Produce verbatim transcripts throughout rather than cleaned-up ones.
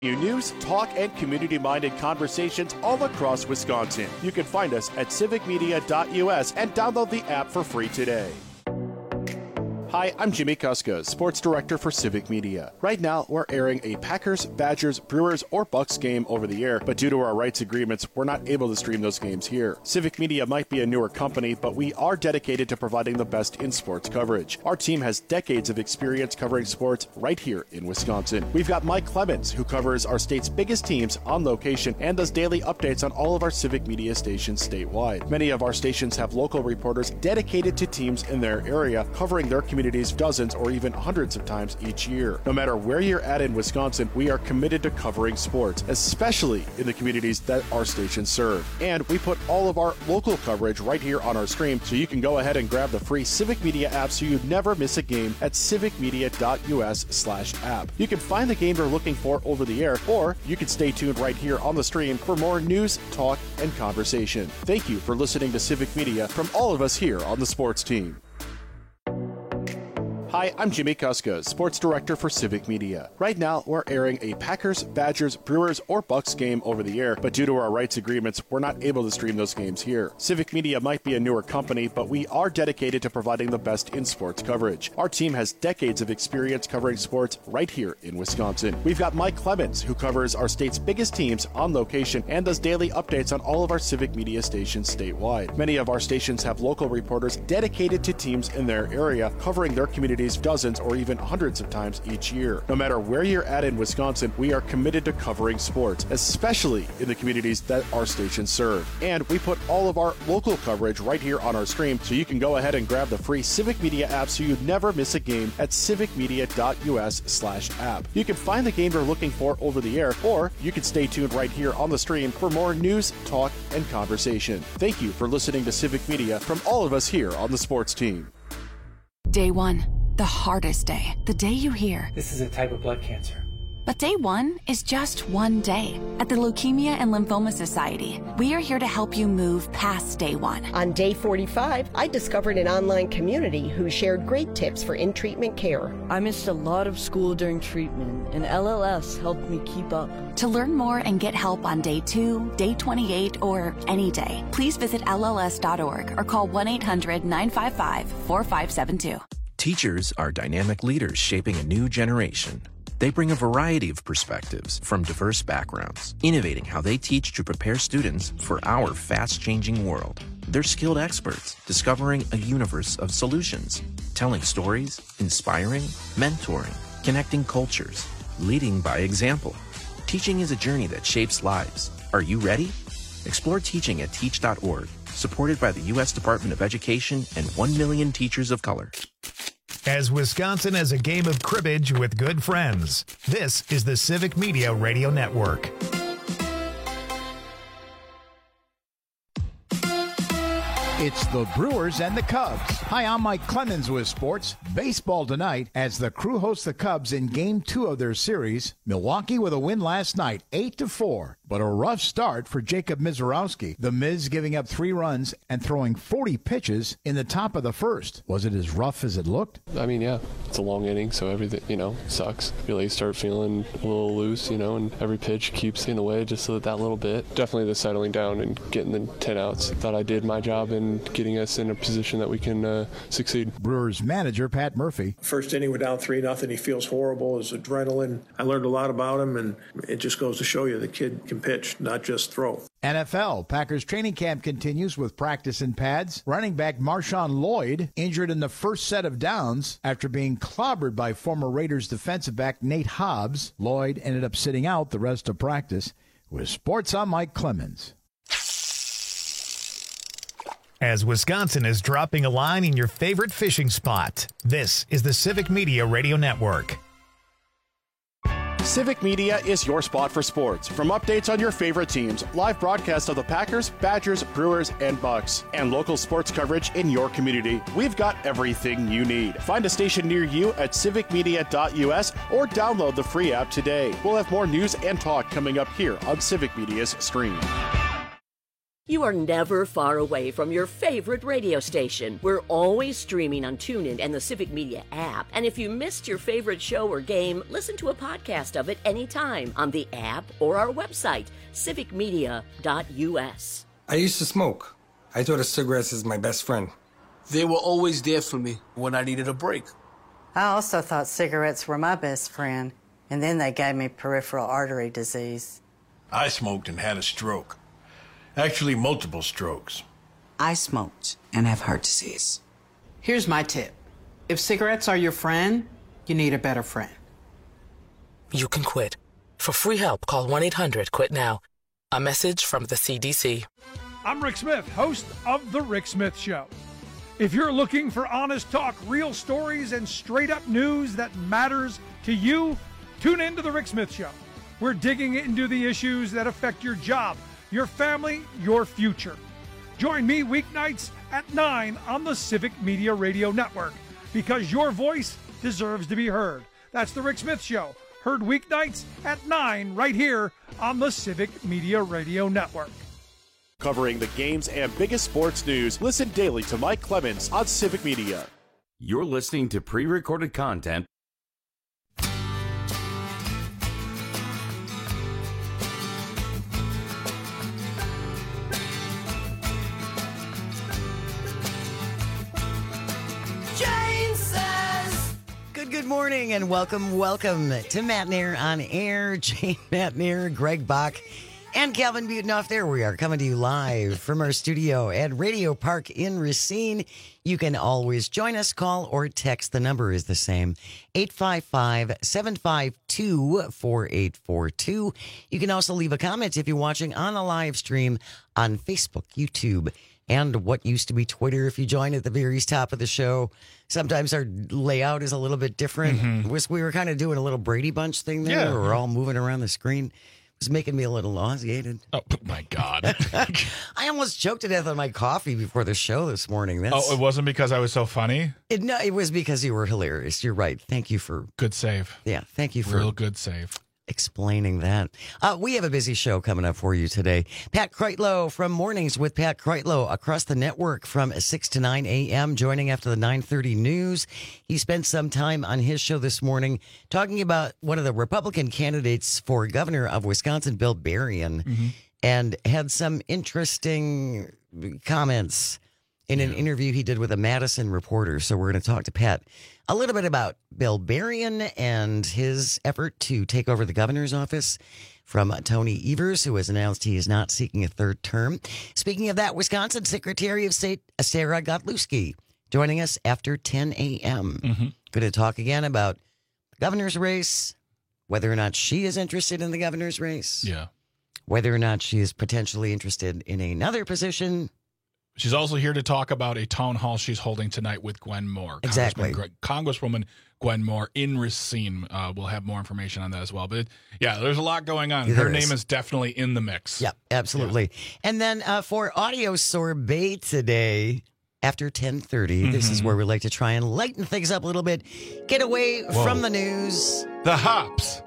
You news, talk, and community-minded conversations all across Wisconsin. You can find us at civic media dot U S and download the app for free today. Hi, I'm Jimmy Kuska, Sports Director for Civic Media. Right now, we're airing a Packers, Badgers, Brewers, or Bucks game over the air, but due to our rights agreements, we're not able to stream those games here. Civic Media might be a newer company, but we are dedicated to providing the best in sports coverage. Our team has decades of experience covering sports right here in Wisconsin. We've got Mike Clemens, who covers our state's biggest teams on location and does daily updates on all of our Civic Media stations statewide. Many of our stations have local reporters dedicated to teams in their area, covering their community dozens or even hundreds of times each year. No matter where you're at in Wisconsin, we are committed to covering sports, especially in the communities that our stations serve. And we put all of our local coverage right here on our stream, so you can go ahead and grab the free Civic Media app so you never miss a game at civic media dot U S slash app. You can find the game you're looking for over the air, or you can stay tuned right here on the stream for more news, talk, and conversation. Thank you for listening to Civic Media from all of us here on the sports team. Hi, I'm Jimmy Kuska, Sports Director for Civic Media. Right now, we're airing a Packers, Badgers, Brewers, or Bucks game over the air, but due to our rights agreements, we're not able to stream those games here. Civic Media might be a newer company, but we are dedicated to providing the best in sports coverage. Our team has decades of experience covering sports right here in Wisconsin. We've got Mike Clemens, who covers our state's biggest teams on location and does daily updates on all of our Civic Media stations statewide. Many of our stations have local reporters dedicated to teams in their area, covering their community dozens or even hundreds of times each year. No matter where you're at in Wisconsin, we are committed to covering sports, especially in the communities that our stations serve. And we put all of our local coverage right here on our stream, so you can go ahead and grab the free Civic Media app so you never miss a game at civic media dot U S slash app. You can find the game you're looking for over the air, or you can stay tuned right here on the stream for more news, talk, and conversation. Thank you for listening to Civic Media from all of us here on the sports team. Day one. The hardest day, the day you hear, "This is a type of blood cancer." But day one is just one day. At the Leukemia and Lymphoma Society, we are here to help you move past day one. On day forty-five, I discovered an online community who shared great tips for in-treatment care. I missed a lot of school during treatment, and L L S helped me keep up. To learn more and get help on day two, day twenty-eight, or any day, please visit L L S dot org or call one eight hundred nine five five four five seven two. Teachers are dynamic leaders shaping a new generation. They bring a variety of perspectives from diverse backgrounds, innovating how they teach to prepare students for our fast-changing world. They're skilled experts, discovering a universe of solutions, telling stories, inspiring, mentoring, connecting cultures, leading by example. Teaching is a journey that shapes lives. Are you ready? Explore teaching at teach dot org, supported by the U S Department of Education and one million teachers of color. As Wisconsin has a game of cribbage with good friends, this is the Civic Media Radio Network. It's the Brewers and the Cubs. Hi, I'm Mike Clemens with sports. Baseball tonight as the Crew hosts the Cubs in game two of their series. Milwaukee with a win last night, eight to four. But a rough start for Jacob Misiorowski. The Miz giving up three runs and throwing forty pitches in the top of the first. Was it as rough as it looked? I mean, yeah, it's a long inning, so everything, you know, sucks. You really start feeling a little loose, you know, and every pitch keeps in away just so that, that little bit. Definitely the settling down and getting the ten outs. Thought I did my job in getting us in a position that we can uh, succeed. Brewers manager Pat Murphy. First inning, we're down three nothing. He feels horrible. His adrenaline. I learned a lot about him, and it just goes to show you the kid can pitch, not just throw. N F L, Packers training camp continues with practice in pads. Running back Marshawn Lloyd injured in the first set of downs after being clobbered by former Raiders defensive back Nate Hobbs. Lloyd ended up sitting out the rest of practice. With sports, I'm Mike Clemens. As Wisconsin is dropping a line in your favorite fishing spot, this is the Civic Media Radio Network. Civic Media is your spot for sports. From updates on your favorite teams, live broadcasts of the Packers, Badgers, Brewers, and Bucks, and local sports coverage in your community, we've got everything you need. Find a station near you at civic media dot U S or download the free app today. We'll have more news and talk coming up here on Civic Media's stream. You are never far away from your favorite radio station. We're always streaming on TuneIn and the Civic Media app. And if you missed your favorite show or game, listen to a podcast of it anytime on the app or our website, civic media dot u s. I used to smoke. I thought of cigarettes as my best friend. They were always there for me when I needed a break. I also thought cigarettes were my best friend, and then they gave me peripheral artery disease. I smoked and had a stroke. Actually, multiple strokes. I smoked and have heart disease. Here's my tip. If cigarettes are your friend, you need a better friend. You can quit. For free help, call one eight hundred quit now. A message from the C D C. I'm Rick Smith, host of The Rick Smith Show. If you're looking for honest talk, real stories, and straight-up news that matters to you, tune in to The Rick Smith Show. We're digging into the issues that affect your job, your family, your future. Join me weeknights at nine on the Civic Media Radio Network, because your voice deserves to be heard. That's The Rick Smith Show, heard weeknights at nine right here on the Civic Media Radio Network. Covering the games and biggest sports news, listen daily to Mike Clemens on Civic Media. You're listening to pre-recorded content. Good morning and welcome, welcome to Matt Nair on Air. Jane Matt Nair, Greg Bach, and Calvin Butenhoff. There we are, coming to you live from our studio at Radio Park in Racine. You can always join us, call or text. The number is the same, eight five five, seven five two, four eight four two. You can also leave a comment if you're watching on a live stream on Facebook, YouTube, and what used to be Twitter if you join at the very top of the show. Sometimes our layout is a little bit different. Mm-hmm. We were kind of doing a little Brady Bunch thing there. Yeah. We're all moving around the screen. It was making me a little nauseated. Oh, my God. I almost choked to death on my coffee before the show this morning. That's... Oh, it wasn't because I was so funny? It, no, it was because you were hilarious. You're right. Thank you for... Good save. Yeah, thank you for... Real good save. Explaining that. Uh, we have a busy show coming up for you today. Pat Kreitlow from Mornings with Pat Kreitlow across the network from six to nine a.m., joining after the nine thirty news. He spent some time on his show this morning talking about one of the Republican candidates for governor of Wisconsin, Bill Berrien, mm-hmm. and had some interesting comments in an yeah. interview he did with a Madison reporter. So we're going to talk to Pat a little bit about Bill Berrien and his effort to take over the governor's office from Tony Evers, who has announced he is not seeking a third term. Speaking of that, Wisconsin Secretary of State Sarah Godlewski joining us after ten a.m. Mm-hmm. Going to talk again about the governor's race, whether or not she is interested in the governor's race, yeah, whether or not she is potentially interested in another position. She's also here to talk about a town hall she's holding tonight with Gwen Moore. Exactly. Congressman, Congresswoman Gwen Moore in Racine. Uh, we'll have more information on that as well. But, yeah, there's a lot going on. There Her is. name is definitely in the mix. Yep, absolutely. Yeah. And then uh, for Audio Sorbet today, after ten thirty, mm-hmm. this is where we like to try and lighten things up a little bit, get away Whoa. from the news. The hops.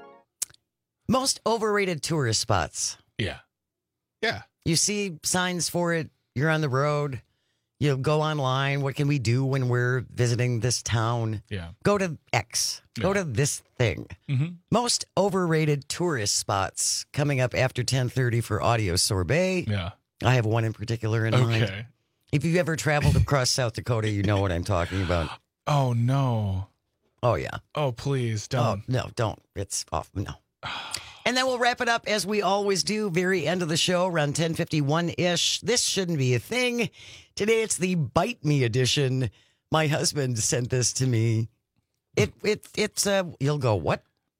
Most overrated tourist spots. Yeah. Yeah. You see signs for it. You're on the road. You go online. What can we do when we're visiting this town? Yeah. Go to X. Go yeah. to this thing. Mm-hmm. Most overrated tourist spots coming up after ten thirty for Audio Sorbet. Yeah. I have one in particular in okay. mind. Okay. If you've ever traveled across South Dakota, you know what I'm talking about. Oh, no. Oh, yeah. Oh, please don't. Oh, no, don't. It's off. No. And then we'll wrap it up as we always do, very end of the show, around ten fifty-one-ish. This shouldn't be a thing. Today it's the Bite Me edition. My husband sent this to me. It it it's uh you'll go, what?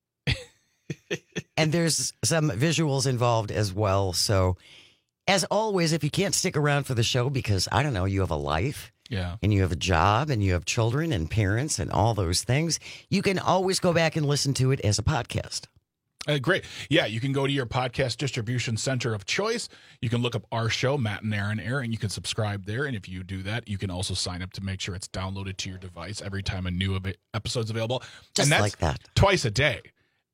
And there's some visuals involved as well. So as always, if you can't stick around for the show because, I don't know, you have a life. Yeah. And you have a job and you have children and parents and all those things, you can always go back and listen to it as a podcast. Uh, great. Yeah, you can go to your podcast distribution center of choice. You can look up our show, Matt and Aaron Air, and you can subscribe there. And if you do that, you can also sign up to make sure it's downloaded to your device every time a new episode's available. Just and that's like that. Twice a day.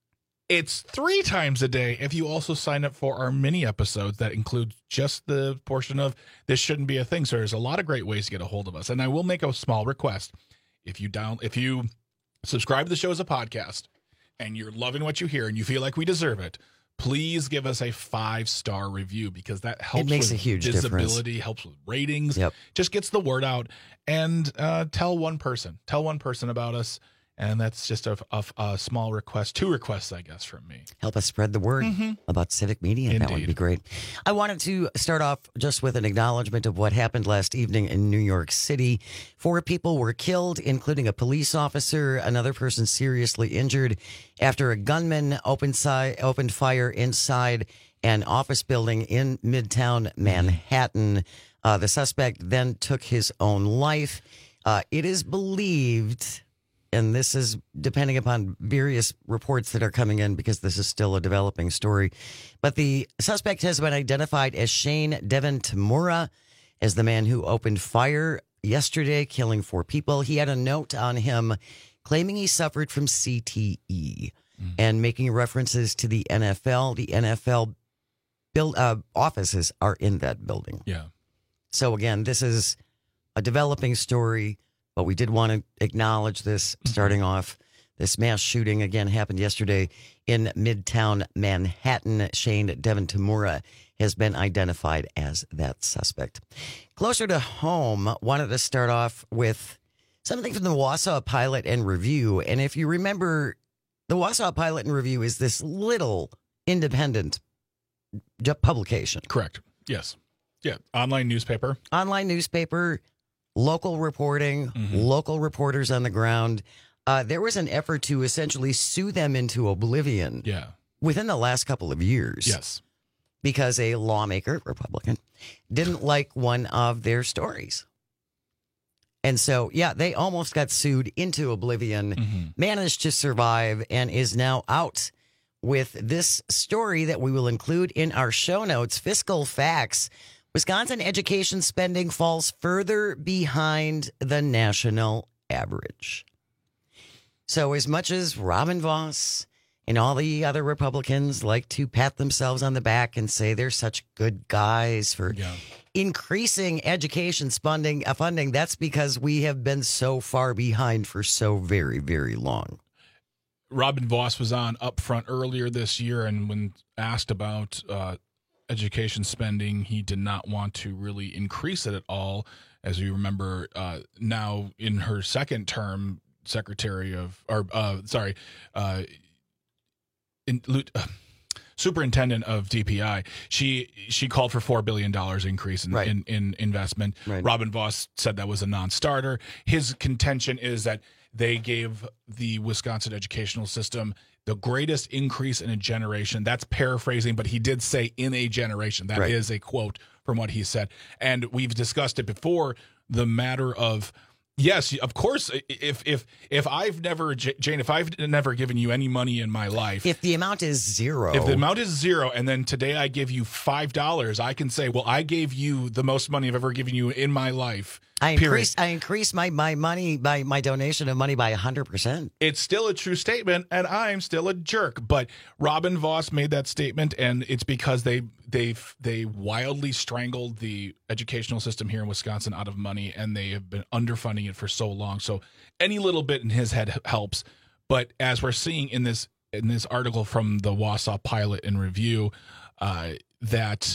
It's three times a day if you also sign up for our mini episodes that include just the portion of This Shouldn't Be a Thing. So there's a lot of great ways to get a hold of us. And I will make a small request. If you down, if you subscribe to the show as a podcast and you're loving what you hear and you feel like we deserve it, please give us a five-star review, because that helps it makes with a huge visibility, difference. helps with ratings, yep. just gets the word out. And uh, tell one person, tell one person about us. And that's just a, a, a small request, two requests, I guess, from me. Help us spread the word mm-hmm. about Civic Media. Indeed. That would be great. I wanted to start off just with an acknowledgement of what happened last evening in New York City. Four people were killed, including a police officer. Another person seriously injured after a gunman opened, si- opened fire inside an office building in Midtown Manhattan. Uh, the suspect then took his own life. Uh, it is believed... And this is depending upon various reports that are coming in, because this is still a developing story. But the suspect has been identified as Shane Devin Tamura, as the man who opened fire yesterday, killing four people. He had a note on him claiming he suffered from C T E mm. and making references to the N F L. The N F L build, uh, offices are in that building. Yeah. So, again, this is a developing story. But we did want to acknowledge this starting off. This mass shooting, again, happened yesterday in Midtown Manhattan. Shane Devin Tamura has been identified as that suspect. Closer to home, wanted to start off with something from the Wausau Pilot and Review. And if you remember, the Wausau Pilot and Review is this little independent publication. Correct. Yes. Yeah. Online newspaper. Online newspaper. Local reporting, mm-hmm. local reporters on the ground. Uh, there was an effort to essentially sue them into oblivion yeah. within the last couple of years. Yes. Because a lawmaker, Republican, didn't like one of their stories. And so, yeah, they almost got sued into oblivion, mm-hmm. managed to survive, and is now out with this story that we will include in our show notes. Fiscal facts. Wisconsin education spending falls further behind the national average. So as much as Robin Vos and all the other Republicans like to pat themselves on the back and say they're such good guys for yeah. increasing education funding, uh, funding, that's because we have been so far behind for so very, very long. Robin Vos was on Up Front earlier this year, and when asked about uh, education spending, he did not want to really increase it at all. As you remember, uh, now in her second term, Secretary of, or uh, sorry, uh, in, uh, Superintendent of D P I, she she called for four billion dollars increase in, right. in, in investment. Right. Robin Vos said that was a non-starter. His contention is that they gave the Wisconsin educational system the greatest increase in a generation. That's paraphrasing, but he did say in a generation. That right. is a quote from what he said. And we've discussed it before, the matter of, yes, of course, if if if I've never, Jane, if I've never given you any money in my life. If the amount is zero. If the amount is zero, and then today I give you five dollars, I can say, well, I gave you the most money I've ever given you in my life. I increased, I increased my, my money, by my donation of money by one hundred percent. It's still a true statement, and I'm still a jerk. But Robin Vos made that statement, and it's because they they they wildly strangled the educational system here in Wisconsin out of money, and they have been underfunding it for so long. So any little bit in his head helps. But as we're seeing in this in this article from the Wausau Pilot and Review, uh, that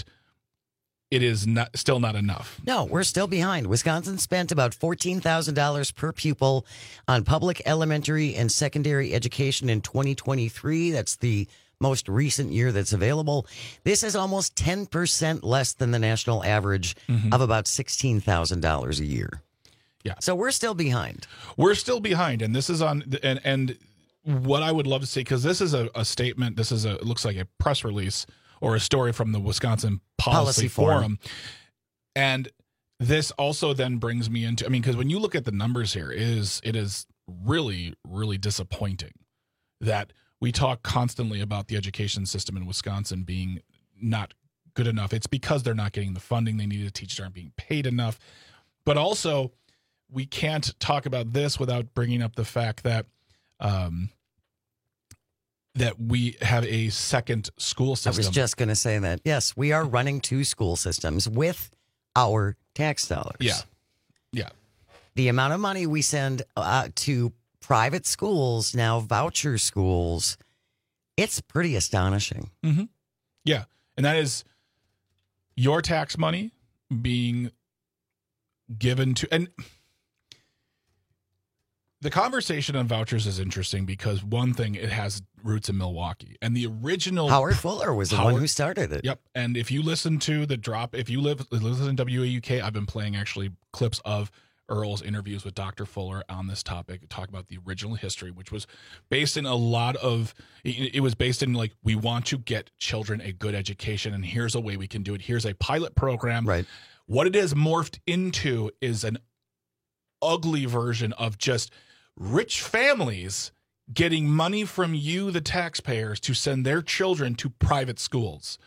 it is not still not enough. No, we're still behind. Wisconsin spent about fourteen thousand dollars per pupil on public elementary and secondary education in twenty twenty-three. That's the most recent year that's available. This is almost ten percent less than the national average mm-hmm. of about sixteen thousand dollars a year. Yeah. So we're still behind. We're still behind. And this is on, and, and what I would love to see, because this is a, a statement, this is a, it looks like a press release or a story from the Wisconsin Policy, Policy Forum. Forum. And this also then brings me into, I mean, because when you look at the numbers here, it is, it is really, really disappointing that we talk constantly about the education system in Wisconsin being not good enough. It's because they're not getting the funding they need to teach, aren't being paid enough. But also, we can't talk about this without bringing up the fact that um, that we have a second school system. I was just going to say that. Yes, we are running two school systems with our tax dollars. Yeah. Yeah. The amount of money we send uh, to private schools, now voucher schools, it's pretty astonishing. Mm-hmm. Yeah. And that is your tax money being given to, and the conversation on vouchers is interesting because one thing, it has roots in Milwaukee, and the original Howard Fuller was the Howard, one who started it. Yep. And if you listen to the drop, if you live listen to W A U K, I've been playing actually clips of Earl's interviews with Doctor Fuller on this topic, talk about the original history, which was based in a lot of, it was based in like, we want to get children a good education, and here's a way we can do it. Here's a pilot program. Right. What it has morphed into is an ugly version of just rich families getting money from you, the taxpayers, to send their children to private schools.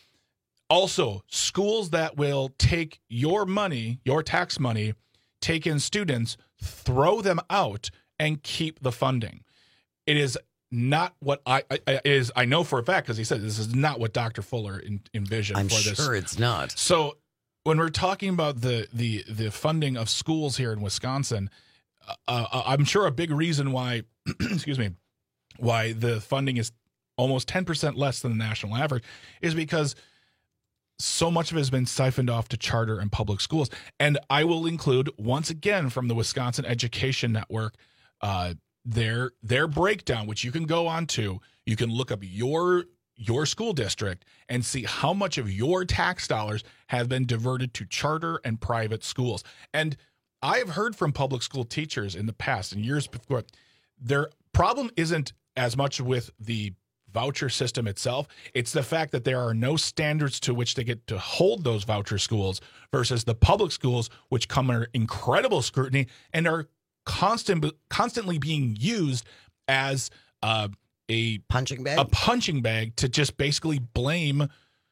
Also, schools that will take your money, your tax money, take in students, throw them out, and keep the funding. It is not what I, I it is. I know for a fact, because he said this is not what Doctor Fuller in, envisioned I'm for this. sure it's not. So when we're talking about the the the funding of schools here in Wisconsin, uh, I'm sure a big reason why, excuse me, why the funding is almost ten percent less than the national average is because so much of it has been siphoned off to charter and public schools. And I will include, once again, from the Wisconsin Education Network, uh, their their breakdown, which you can go on to. You can look up your your school district and see how much of your tax dollars have been diverted to charter and private schools. And I have heard from public school teachers in the past and years before, their problem isn't as much with the voucher system itself. It's the fact that there are no standards to which they get to hold those voucher schools versus the public schools, which come under incredible scrutiny and are constant, constantly being used as uh, a punching bag, a punching bag to just basically blame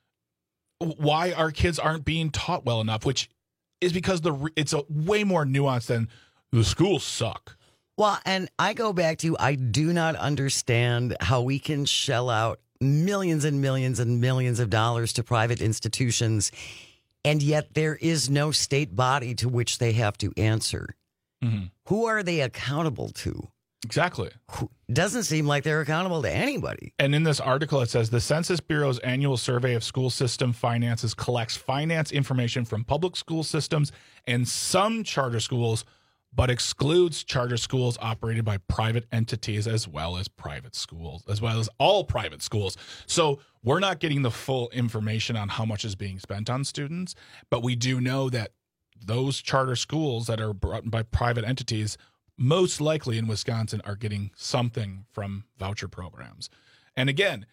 why our kids aren't being taught well enough, which is because the it's a way more nuanced than the schools suck. Well, and I go back to, I do not understand how we can shell out millions and millions and millions of dollars to private institutions, and yet there is no state body to which they have to answer. Mm-hmm. Who are they accountable to? Exactly. Doesn't seem like they're accountable to anybody. And in this article, it says the Census Bureau's annual survey of school system finances collects finance information from public school systems and some charter schools, but excludes charter schools operated by private entities as well as private schools, as well as all private schools. So we're not getting the full information on how much is being spent on students, but we do know that those charter schools that are brought by private entities most likely in Wisconsin are getting something from voucher programs. And again,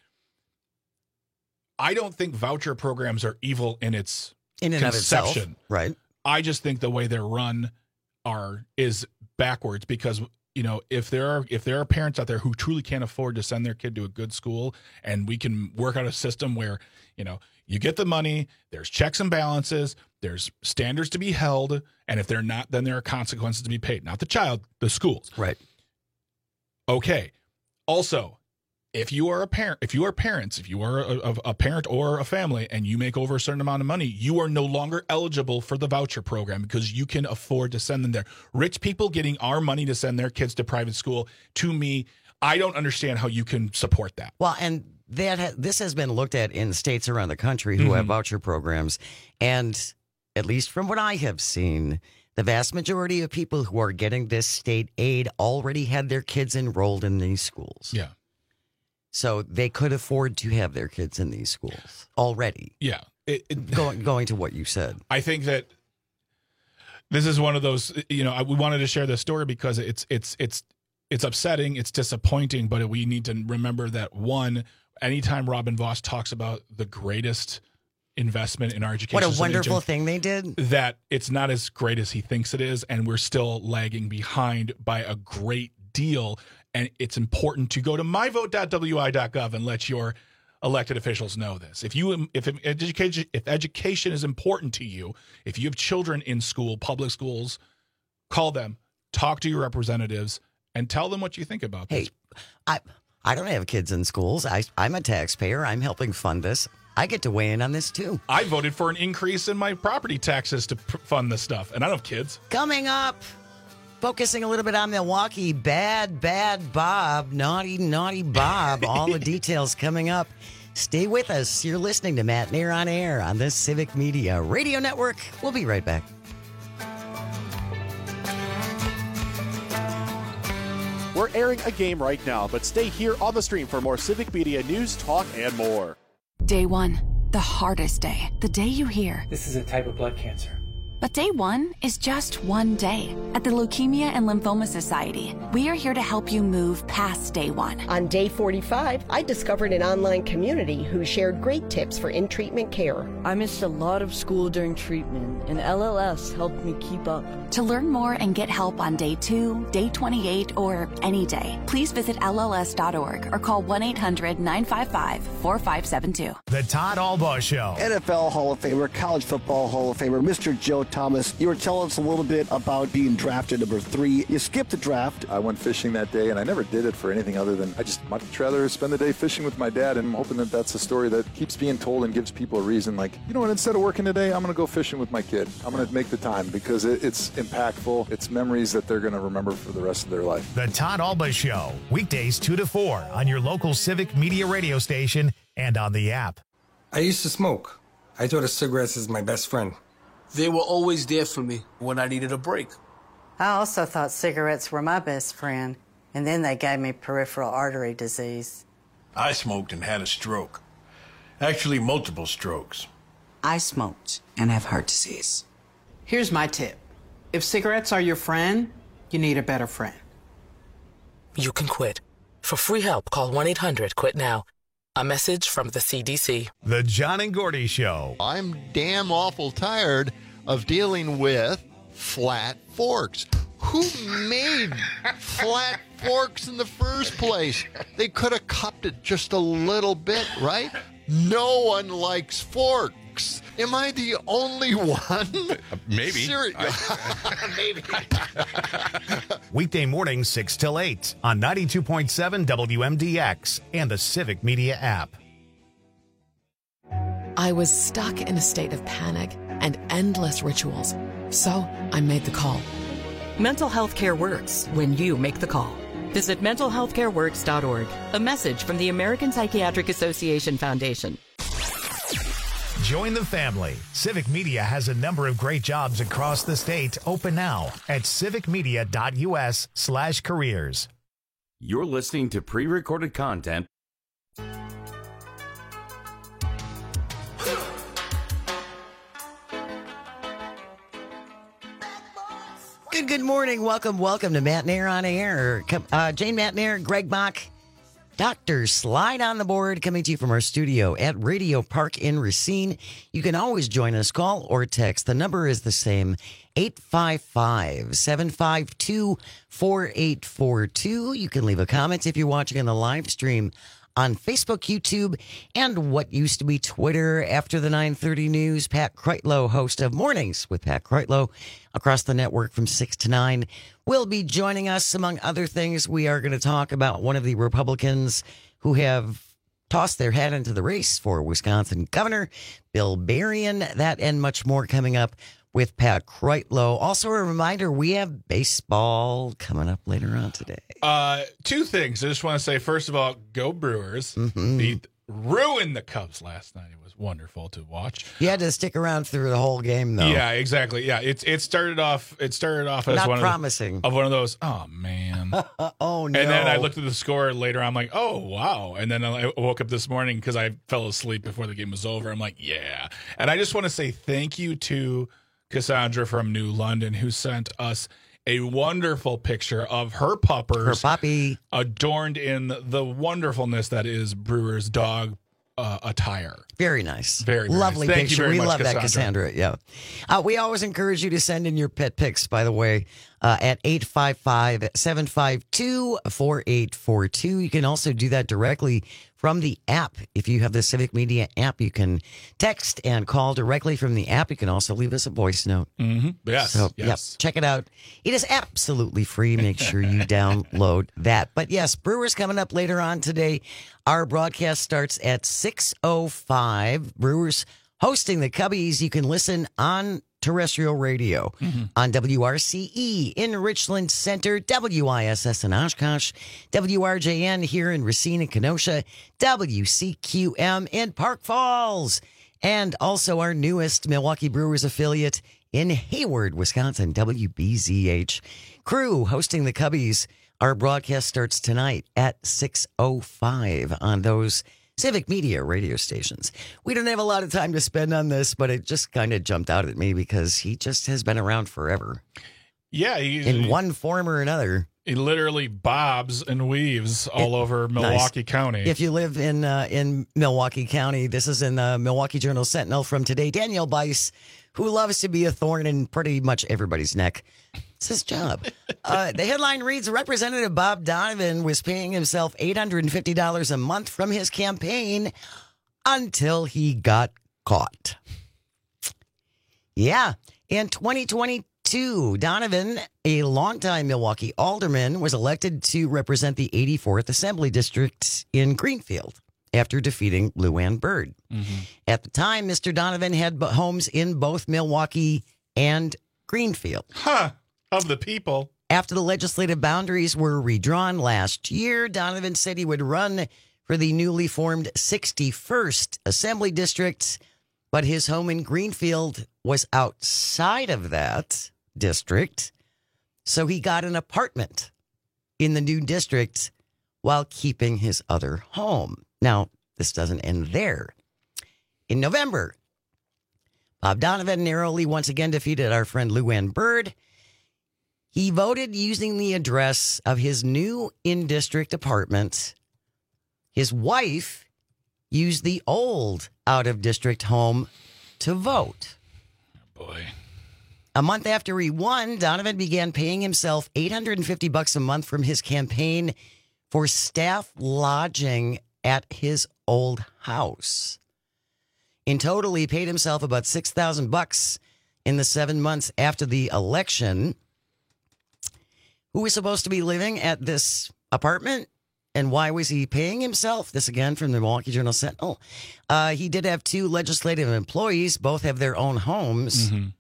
I don't think voucher programs are evil in its in and conception. Of itself, right? I just think the way they're run are is backwards because, you know, if there are if there are parents out there who truly can't afford to send their kid to a good school, and we can work out a system where, you know, you get the money, there's checks and balances, there's standards to be held, and if they're not, then there are consequences to be paid. Not the child, the schools. Right. Okay. Also, if you are a parent, if you are parents, if you are a, a parent or a family and you make over a certain amount of money, you are no longer eligible for the voucher program because you can afford to send them there. Rich people getting our money to send their kids to private school, to me, I don't understand how you can support that. Well, and that ha- this has been looked at in states around the country who mm-hmm. have voucher programs. And at least from what I have seen, the vast majority of people who are getting this state aid already had their kids enrolled in these schools. Yeah. So they could afford to have their kids in these schools already. Yeah. It, it, going, going to what you said. I think that this is one of those, you know, we wanted to share this story because it's, it's, it's, it's upsetting. It's disappointing, but we need to remember that one, anytime Robin Voss talks about the greatest investment in our education, what a wonderful thing they did, that it's not as great as he thinks it is. And we're still lagging behind by a great deal. And it's important to go to my vote dot w i dot gov and let your elected officials know this. If you, if education, if education is important to you, if you have children in school, public schools, call them, talk to your representatives, and tell them what you think about hey, this. I I don't have kids in schools. I, I'm a taxpayer. I'm helping fund this. I get to weigh in on this, too. I voted for an increase in my property taxes to pr- fund this stuff, and I don't have kids. Coming up, focusing a little bit on Milwaukee. Bad, bad Bob. Naughty, naughty Bob. All the details coming up. Stay with us. You're listening to Matt Nair on Air on the Civic Media Radio Network. We'll be right back. We're airing a game right now, but stay here on the stream for more Civic Media news, talk, and more. Day one, the hardest day. The day you hear, this is a type of blood cancer. But day one is just one day. At the Leukemia and Lymphoma Society, we are here to help you move past day one. On day forty-five, I discovered an online community who shared great tips for in-treatment care. I missed a lot of school during treatment, and L L S helped me keep up. To learn more and get help on day two, day twenty-eight, or any day, please visit L L S dot org or call one eight hundred nine five five four five seven two. The Todd Albaugh Show. N F L Hall of Famer, College Football Hall of Famer, Mister Joe Thomas. You were telling us a little bit about being drafted number three. You skipped the draft. I went fishing that day, and I never did it for anything other than I just much rather spend the day fishing with my dad, and I'm hoping that that's a story that keeps being told and gives people a reason. Like, you know what, instead of working today, I'm going to go fishing with my kid. I'm going to make the time because it, it's impactful. It's memories that they're going to remember for the rest of their life. The Todd Albaugh Show, weekdays two to four on your local Civic Media radio station and on the app. I used to smoke. I thought of cigarettes as my best friend. They were always there for me when I needed a break. I also thought cigarettes were my best friend, and then they gave me peripheral artery disease. I smoked and had a stroke. Actually, multiple strokes. I smoked and have heart disease. Here's my tip. If cigarettes are your friend, you need a better friend. You can quit. For free help, call one eight hundred quit now. A message from the C D C. The John and Gordy Show. I'm damn awful tired of dealing with flat forks. Who made flat forks in the first place? They could have cupped it just a little bit, right? No one likes forks. Am I the only one? Maybe. Seri- I, Maybe. Weekday morning, six till eight on ninety-two point seven W M D X and the Civic Media app. I was stuck in a state of panic and endless rituals. So I made the call. Mental health care works when you make the call. Visit mental health care works dot org. A message from the American Psychiatric Association Foundation. Join the family. Civic Media has a number of great jobs across the state open now at civicmedia.us slash careers. You're listening to pre-recorded content. Good, good morning. Welcome, welcome to Matt Nair on Air. Uh, Jane Matt Nair, Greg Bach, Doctor Slide on the board, coming to you from our studio at Radio Park in Racine. You can always join us, call or text. The number is the same, eight five five, seven five two, four eight four two. You can leave a comment if you're watching on the live stream on Facebook, YouTube, and what used to be Twitter. After the nine thirty news, Pat Kreitlow, host of Mornings with Pat Kreitlow, across the network from six to nine, will be joining us. Among other things, we are going to talk about one of the Republicans who have tossed their hat into the race for Wisconsin Governor, Bill Berrien. That and much more coming up with Pat Kreitlow. Also, a reminder, we have baseball coming up later on today. Uh, two things. I just want to say, first of all, go Brewers. Mm-hmm. Beat, ruined the Cubs last night. It was wonderful to watch. You had to stick around through the whole game, though. Yeah, exactly. Yeah, it it started off. It started off as Not one promising. Of, the, of one of those. Oh man. Oh no. And then I looked at the score later. I'm like, oh wow. And then I woke up this morning because I fell asleep before the game was over. I'm like, yeah. And I just want to say thank you to Cassandra from New London, who sent us a wonderful picture of her puppers, her puppy, adorned in the wonderfulness that is Brewer's dog uh, attire. Very nice. Very, very lovely nice. Thank picture. you very we much, love Cassandra. that, Cassandra. Yeah. Uh, we always encourage you to send in your pet pics, by the way. uh, at eight five five, seven five two, four eight four two. You can also do that directly from the app. If you have the Civic Media app, you can text and call directly from the app. You can also leave us a voice note. Mm-hmm. Yes. So, yes. Yep, check it out. It is absolutely free. Make sure you download that. But yes, Brewers coming up later on today. Our broadcast starts at six oh five. Brewers hosting the Cubbies. You can listen on terrestrial radio mm-hmm. on W R C E in Richland Center, W I S S in Oshkosh, W R J N here in Racine and Kenosha, W C Q M in Park Falls, and also our newest Milwaukee Brewers affiliate in Hayward, Wisconsin, W B Z H. Crew hosting the Cubbies. Our broadcast starts tonight at six oh five on those Civic Media radio stations. We don't have a lot of time to spend on this, but it just kind of jumped out at me because he just has been around forever. Yeah. He, in he, one form or another. He literally bobs and weaves all it, over Milwaukee nice. County. If you live in uh, in Milwaukee County, this is in the Milwaukee Journal Sentinel from today. Daniel Bice, who loves to be a thorn in pretty much everybody's neck. It's his job. Uh, the headline reads, Representative Bob Donovan was paying himself eight hundred fifty dollars a month from his campaign until he got caught. Yeah. In twenty twenty-two, Donovan, a longtime Milwaukee alderman, was elected to represent the eighty-fourth Assembly District in Greenfield after defeating Lou Ann Bird. Mm-hmm. At the time, Mister Donovan had homes in both Milwaukee and Greenfield. Huh. Of the people. After the legislative boundaries were redrawn last year, Donovan said he would run for the newly formed sixty-first Assembly District, but his home in Greenfield was outside of that district, so he got an apartment in the new district while keeping his other home. Now, this doesn't end there. In November, Bob Donovan narrowly once again defeated our friend Lou Ann Bird. He voted using the address of his new in-district apartment. His wife used the old out-of-district home to vote. Oh boy. A month after he won, Donovan began paying himself eight hundred fifty bucks a month from his campaign for staff lodging at his old house. In total, he paid himself about six thousand bucks in the seven months after the election. Who was supposed to be living at this apartment? And why was he paying himself? This again from the Milwaukee Journal Sentinel. Uh, he did have two legislative employees. Both have their own homes. Mm-hmm.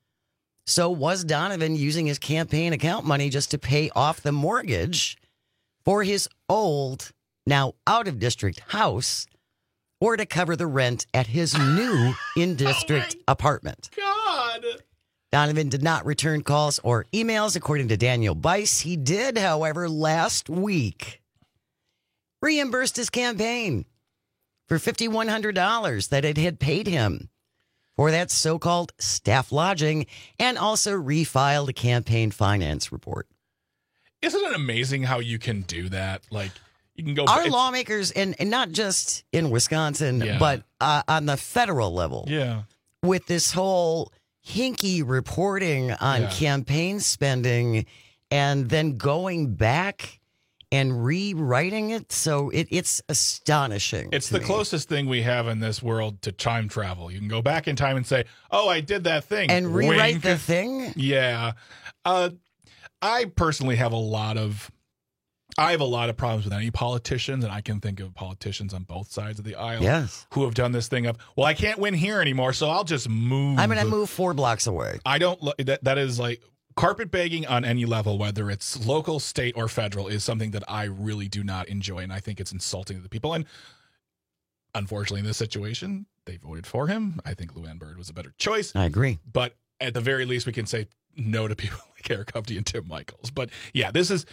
So was Donovan using his campaign account money just to pay off the mortgage for his old, now out-of-district house, or to cover the rent at his new in-district oh apartment? God! Donovan did not return calls or emails, according to Daniel Bice. He did, however, last week reimbursed his campaign for five thousand one hundred dollars that it had paid him for that so-called staff lodging, and also refiled a campaign finance report. Isn't it amazing how you can do that? Like, you can go... Our lawmakers, and, and not just in Wisconsin, yeah. but uh, on the federal level, yeah, with this whole hinky reporting on yeah. campaign spending and then going back and rewriting it. So it, it's astonishing. It's the me. closest thing we have in this world to time travel. You can go back in time and say, oh, I did that thing. And rewrite Wink. the thing? Yeah. Uh, I personally have a lot of... I have a lot of problems with any politicians, and I can think of politicians on both sides of the aisle yes. who have done this thing of, well, I can't win here anymore, so I'll just move. I'm going to move four blocks away. I don't, that, that is like carpet begging on any level, whether it's local, state, or federal, is something that I really do not enjoy, and I think it's insulting to the people. And unfortunately, in this situation, they voted for him. I think Lou Ann Bird was a better choice. I agree. But at the very least, we can say no to people like Eric Hovde and Tim Michaels. But yeah, this is...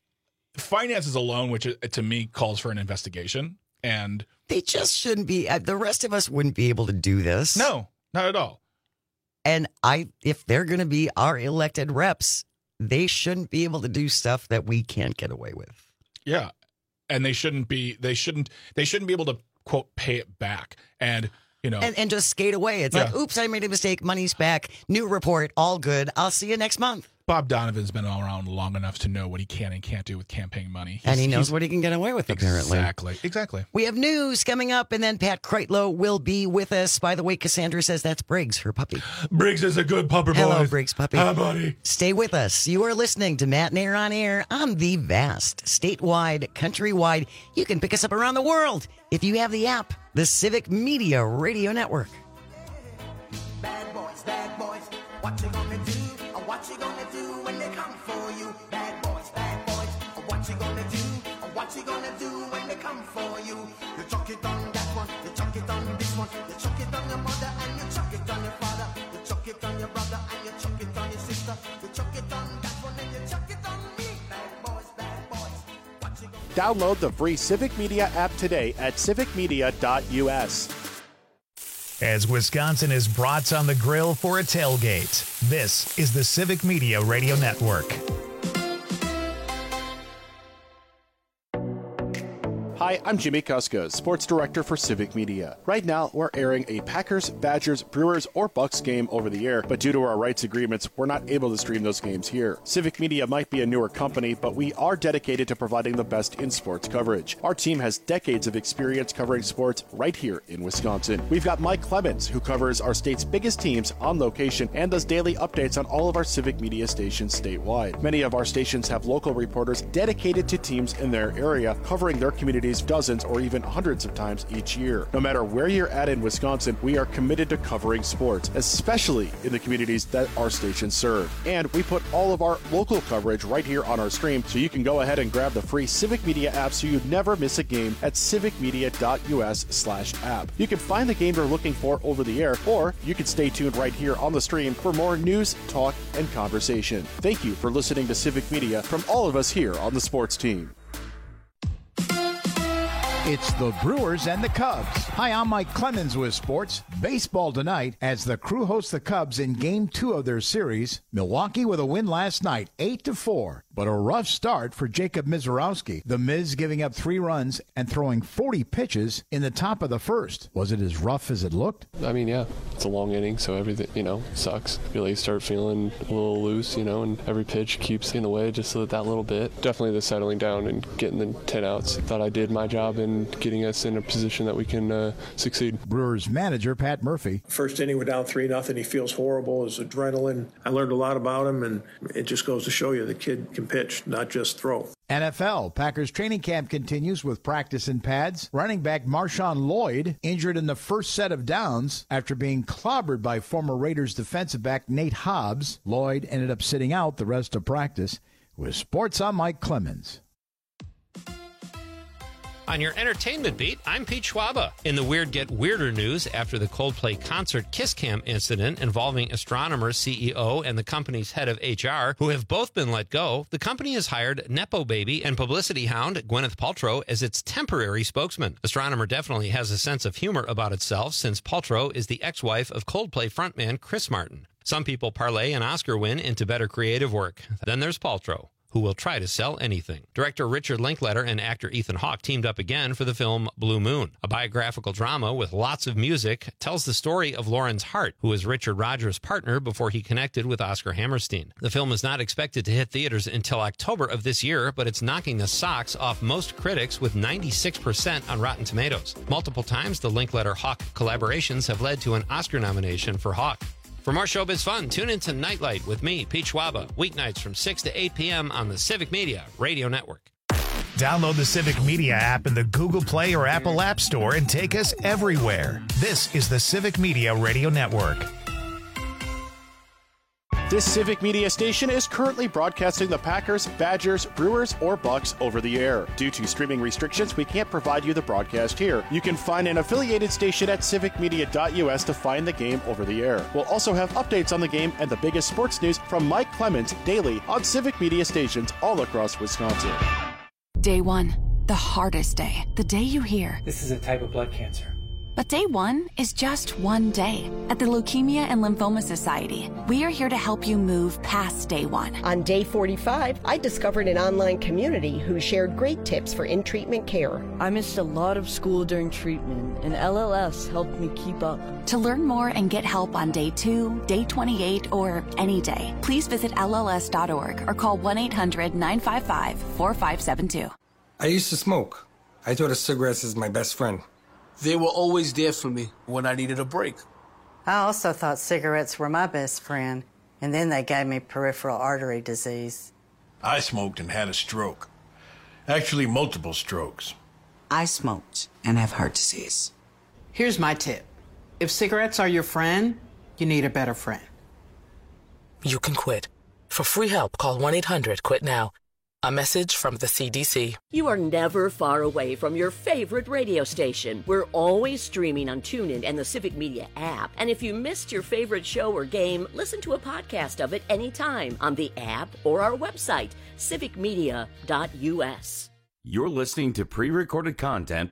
finances alone, which to me calls for an investigation, and they just shouldn't be. Uh, the rest of us wouldn't be able to do this. No, not at all. And I, if they're going to be our elected reps, they shouldn't be able to do stuff that we can't get away with. Yeah, and they shouldn't be. They shouldn't. They shouldn't be able to quote pay it back. And you know, and, and just skate away. It's yeah. like, oops, I made a mistake. Money's back. New report. All good. I'll see you next month. Bob Donovan's been around long enough to know what he can and can't do with campaign money. He's, and he knows what he can get away with, apparently. Exactly. Exactly. We have news coming up, and then Pat Kreitlow will be with us. By the way, Cassandra says that's Briggs, her puppy. Briggs is a good puppy boy. Hello, Briggs puppy. Hi, buddy. Stay with us. You are listening to Matt and Air on Air on the vast, statewide, countrywide. You can pick us up around the world if you have the app, the Civic Media Radio Network. Bad boys, bad boys, what you gonna do? Or what you gonna do when they come for you? Bad boys, bad boys, what you gonna do? Or what you gonna do when they come for you? You chuck it on that one, you chuck it on this one, you chuck it on your mother and you chuck it on your father, you chuck it on your brother and you chuck it on your sister, you chuck it on that one and you chuck it on me. Bad boys, bad boys, what you gonna do? Download the free Civic Media app today at civic media dot u s. As Wisconsin is brats on the grill for a tailgate, this is the Civic Media Radio Network. Hi, I'm Jimmy Kuska, Sports Director for Civic Media. Right now, we're airing a Packers, Badgers, Brewers, or Bucks game over the air, but due to our rights agreements, we're not able to stream those games here. Civic Media might be a newer company, but we are dedicated to providing the best in sports coverage. Our team has decades of experience covering sports right here in Wisconsin. We've got Mike Clemens, who covers our state's biggest teams on location and does daily updates on all of our Civic Media stations statewide. Many of our stations have local reporters dedicated to teams in their area, covering their communities dozens or even hundreds of times each year. No matter where you're at in Wisconsin, we are committed to covering sports, especially in the communities that our stations serve. And we put all of our local coverage right here on our stream, so you can go ahead and grab the free Civic Media app so you never miss a game at civic media dot u s slash app. You can find the game you're looking for over the air, or you can stay tuned right here on the stream for more news, talk, and conversation. Thank you for listening to Civic Media from all of us here on the sports team. It's the Brewers and the Cubs. Hi, I'm Mike Clemens with sports. Baseball tonight as the Crew hosts the Cubs in game two of their series. Milwaukee with a win last night, eight to four. But a rough start for Jacob Mizorowski. The Miz giving up three runs and throwing forty pitches in the top of the first. Was it as rough as it looked? I mean, yeah, it's a long inning, so everything, you know, sucks. You really start feeling a little loose, you know, and every pitch keeps in the way just that, that little bit. Definitely the settling down and getting the ten outs. I thought I did my job in getting us in a position that we can uh, succeed. Brewers manager Pat Murphy. First inning, we're down three nothing. He feels horrible. His adrenaline. I learned a lot about him, and it just goes to show you the kid can pitch, not just throw. N F L, Packers training camp continues with practice in pads. Running back Marshawn Lloyd injured in the first set of downs after being clobbered by former Raiders defensive back Nate Hobbs. Lloyd ended up sitting out the rest of practice. With sports, I'm Mike Clemens. On your entertainment beat, I'm Pete Schwaba. In the Weird Get Weirder news, after the Coldplay concert Kiss Cam incident involving Astronomer's C E O and the company's head of H R, who have both been let go, the company has hired Nepo baby and publicity hound Gwyneth Paltrow as its temporary spokesman. Astronomer definitely has a sense of humor about itself, since Paltrow is the ex-wife of Coldplay frontman Chris Martin. Some people parlay an Oscar win into better creative work. Then there's Paltrow, who will try to sell anything. Director Richard Linklater and actor Ethan Hawke teamed up again for the film Blue Moon. A biographical drama with lots of music tells the story of Lawrence Hart, who was Richard Rodgers' partner before he connected with Oscar Hammerstein. The film is not expected to hit theaters until October of this year, but it's knocking the socks off most critics with ninety-six percent on Rotten Tomatoes. Multiple times, the Linklater-Hawke collaborations have led to an Oscar nomination for Hawke. For more showbiz fun, tune in to Nightlight with me, Pete Schwaba, weeknights from six to eight p.m. on the Civic Media Radio Network. Download the Civic Media app in the Google Play or Apple App Store and take us everywhere. This is the Civic Media Radio Network. This Civic Media station is currently broadcasting the Packers, Badgers, Brewers, or Bucks over the air. Due to streaming restrictions, we can't provide you the broadcast here. You can find an affiliated station at civic media dot u s to find the game over the air. We'll also have updates on the game and the biggest sports news from Mike Clemens daily on Civic Media stations all across Wisconsin. Day one, the hardest day. The day you hear, "This is a type of blood cancer. But day one is just one day. At the Leukemia and Lymphoma Society, we are here to help you move past day one. On day forty-five, I discovered an online community who shared great tips for in-treatment care. I missed a lot of school during treatment, and L L S helped me keep up. To learn more and get help on day two, day twenty-eight, or any day, please visit L L S dot org or call one eight hundred nine five five four five seven two. I used to smoke. I thought of cigarettes as my best friend. They were always there for me when I needed a break. I also thought cigarettes were my best friend, and then they gave me peripheral artery disease. I smoked and had a stroke. Actually, multiple strokes. I smoked and have heart disease. Here's my tip. If cigarettes are your friend, you need a better friend. You can quit. For free help, call one eight hundred quit now. A message from the C D C. You are never far away from your favorite radio station. We're always streaming on TuneIn and the Civic Media app. And if you missed your favorite show or game, listen to a podcast of it anytime on the app or our website, civic media dot U S. You're listening to pre-recorded content.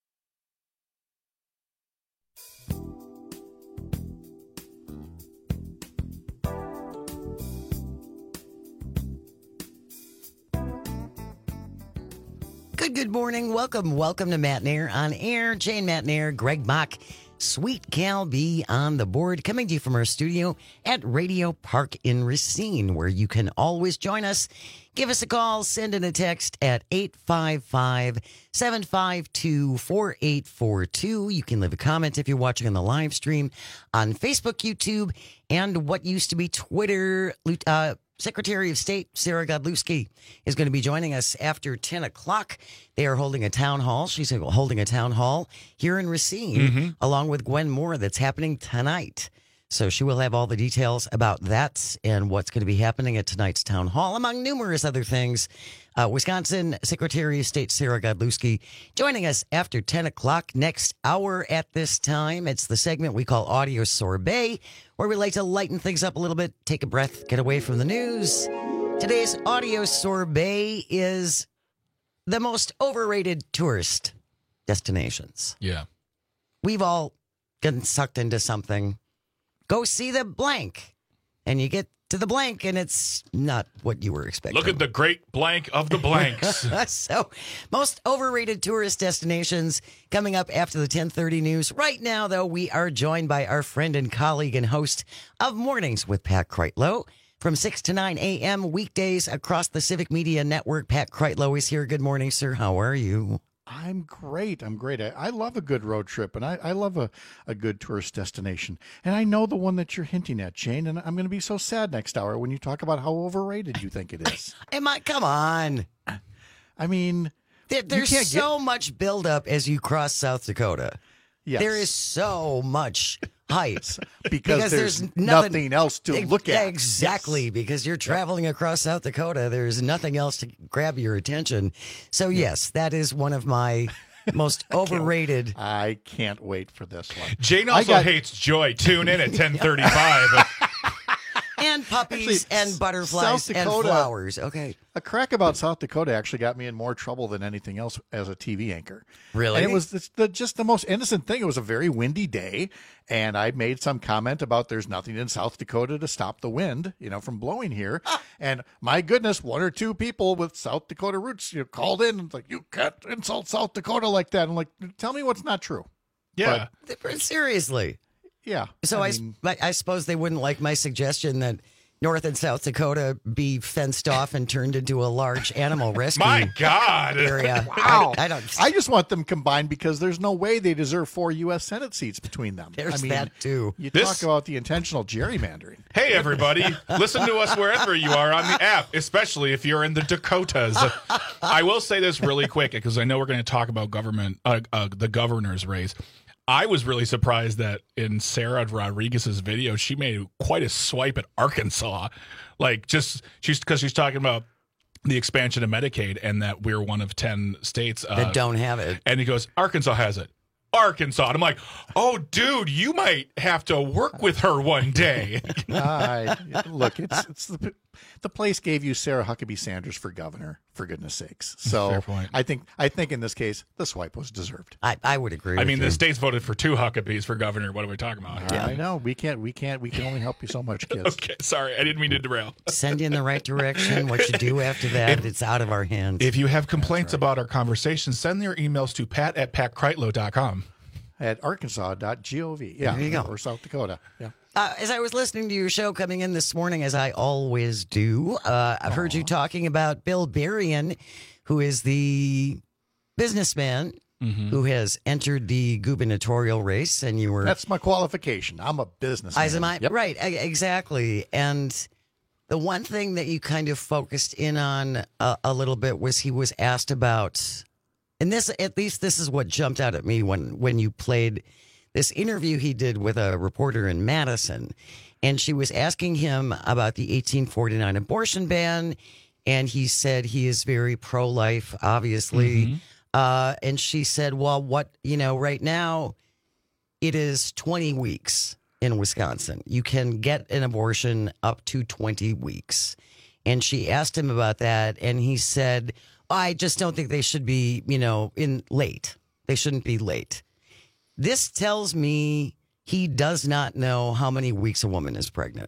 Good, good morning. Welcome, welcome to Matt Nair on air. Jane Matt Nair, Greg Bach, Sweet Cal B on the board, coming to you from our studio at Radio Park in Racine, where you can always join us. Give us a call, send in a text at eight five five, seven five two, four eight four two. You can leave a comment if you're watching on the live stream on Facebook, YouTube, and what used to be Twitter. Uh, Secretary of State Sarah Godlewski is going to be joining us after ten o'clock. They are holding a town hall. She's holding a town hall here in Racine, mm-hmm. along with Gwen Moore, that's happening tonight. So she will have all the details about that and what's going to be happening at tonight's town hall, among numerous other things. Uh, Wisconsin Secretary of State Sarah Godlewski joining us after ten o'clock next hour at this time. It's the segment we call Audio Sorbet, where we like to lighten things up a little bit, take a breath, get away from the news. Today's Audio Sorbet is the most overrated tourist destinations. Yeah. We've all gotten sucked into something. Go see the blank. And you get to the blank, and it's not what you were expecting. Look at the great blank of the blanks. So, most overrated tourist destinations coming up after the ten thirty news. Right now, though, we are joined by our friend and colleague and host of Mornings with Pat Kreitlow. From six to nine a.m. weekdays across the Civic Media Network. Pat Kreitlow is here. Good morning, sir. How are you? I'm great. I'm great. I, I love a good road trip, and I, I love a, a good tourist destination. And I know the one that you're hinting at, Jane, and I'm going to be so sad next hour when you talk about how overrated you think it is. Am I? Come on. I mean, there, there's so get... much buildup as you cross South Dakota. Yes. There is so much hype. because, because there's, there's nothing, nothing else to look at. Exactly, yes. Because you're traveling across South Dakota. There's nothing else to grab your attention. So, yes, that is one of my most overrated. I can't wait for this one. Jane also got... hates joy. Tune in at ten thirty-five. And puppies actually, and butterflies Dakota, and flowers. Okay. A crack about South Dakota actually got me in more trouble than anything else as a T V anchor. Really? And it was the, the, just the most innocent thing. It was a very windy day, and I made some comment about there's nothing in South Dakota to stop the wind, you know, from blowing here. Ah. And my goodness, one or two people with South Dakota roots, you know, called in and like, you can't insult South Dakota like that. I'm like, tell me what's not true. Yeah. But, seriously. Yeah. So I, mean, I, I suppose they wouldn't like my suggestion that North and South Dakota be fenced off and turned into a large animal rescue My God. area. Wow. I, I don't. I just want them combined because there's no way they deserve four U S Senate seats between them. There's I mean, that too. You This- talk about the intentional gerrymandering. Hey, everybody. Listen to us wherever you are on the app, especially if you're in the Dakotas. I will say this really quick because I know we're going to talk about government, uh, uh, the governor's race. I was really surprised that in Sarah Rodriguez's video, she made quite a swipe at Arkansas. Like, just, she's, because she's talking about the expansion of Medicaid and that we're one of ten states uh, that don't have it. And he goes, Arkansas has it. Arkansas. And I'm like, oh, dude, you might have to work with her one day. uh, look, it's it's the the place gave you Sarah Huckabee Sanders for governor, for goodness sakes. So Fair point. I think I think in this case, the swipe was deserved. I, I would agree. I with mean, you. the state's voted for two Huckabees for governor. What are we talking about? Yeah, I know. We can't. We can't. We can only help you so much, kids. Okay, sorry, I didn't mean to derail. Send you in the right direction. What you do after that, if, it's out of our hands. If you have complaints right. about our conversation, send your emails to pat at pat kreitlow dot com. At arkansas dot gov. Yeah, there you go. Or South Dakota. Yeah. Uh, as I was listening to your show coming in this morning, as I always do, uh, I've Aww. heard you talking about Bill Berrien, who is the businessman mm-hmm. who has entered the gubernatorial race, and you were... That's my qualification. I'm a businessman. As am I. Yep. Right, exactly. And the one thing that you kind of focused in on a, a little bit was he was asked about, and this, at least this is what jumped out at me when, when you played this interview he did with a reporter in Madison, and she was asking him about the eighteen forty-nine abortion ban, and he said he is very pro-life, obviously. Mm-hmm. Uh, and she said, well, what, you know, right now it is twenty weeks in Wisconsin. You can get an abortion up to twenty weeks. And she asked him about that, and he said, I just don't think they should be, you know, in late. They shouldn't be late. This tells me he does not know how many weeks a woman is pregnant.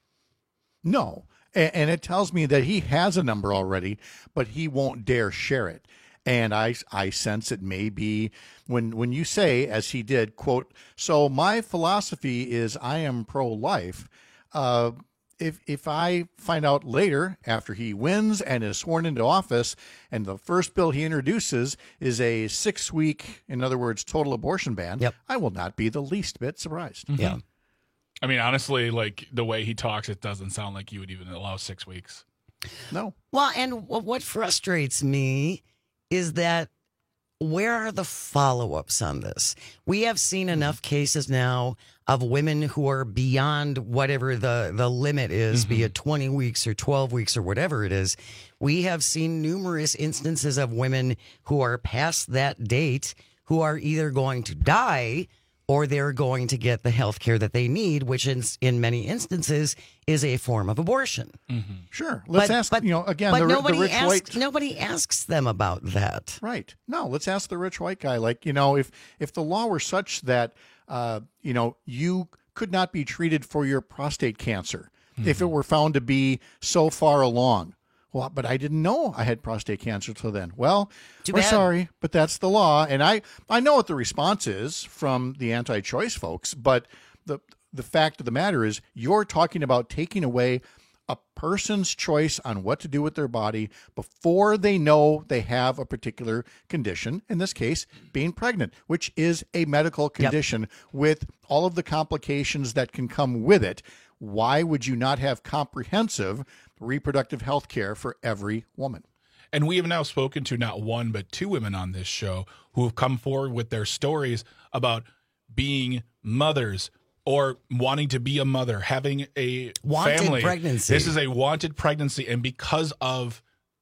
No. And it tells me that he has a number already, but he won't dare share it. And I, I sense it may be when, when you say, as he did, quote, so my philosophy is I am pro-life. Uh, if, if I find out later after he wins and is sworn into office and the first bill he introduces is a six week, in other words, total abortion ban, yep. I will not be the least bit surprised. Mm-hmm. Yeah. I mean, honestly, like the way he talks, it doesn't sound like you would even allow six weeks. No. Well, and what frustrates me is that where are the follow-ups on this? We have seen enough cases now of women who are beyond whatever the, the limit is, mm-hmm. be it twenty weeks or twelve weeks or whatever it is. We have seen numerous instances of women who are past that date who are either going to die or they're going to get the health care that they need, which in, in many instances is a form of abortion. Mm-hmm. Sure. Let's but, ask, but, you know, again, but the, nobody the rich asks, white... Nobody asks them about that. Right. No, let's ask the rich white guy. Like, you know, if, if the law were such that, uh, you know, you could not be treated for your prostate cancer mm-hmm. if it were found to be so far along. Well, but I didn't know I had prostate cancer till then. Well, Too we're bad. sorry, but that's the law. And I, I know what the response is from the anti-choice folks, but the the fact of the matter is you're talking about taking away a person's choice on what to do with their body before they know they have a particular condition, in this case, being pregnant, which is a medical condition yep. with all of the complications that can come with it. Why would you not have comprehensive reproductive health care for every woman? And we have now spoken to not one, but two women on this show who have come forward with their stories about being mothers or wanting to be a mother, having a wanted family. pregnancy. This is a wanted pregnancy. And because of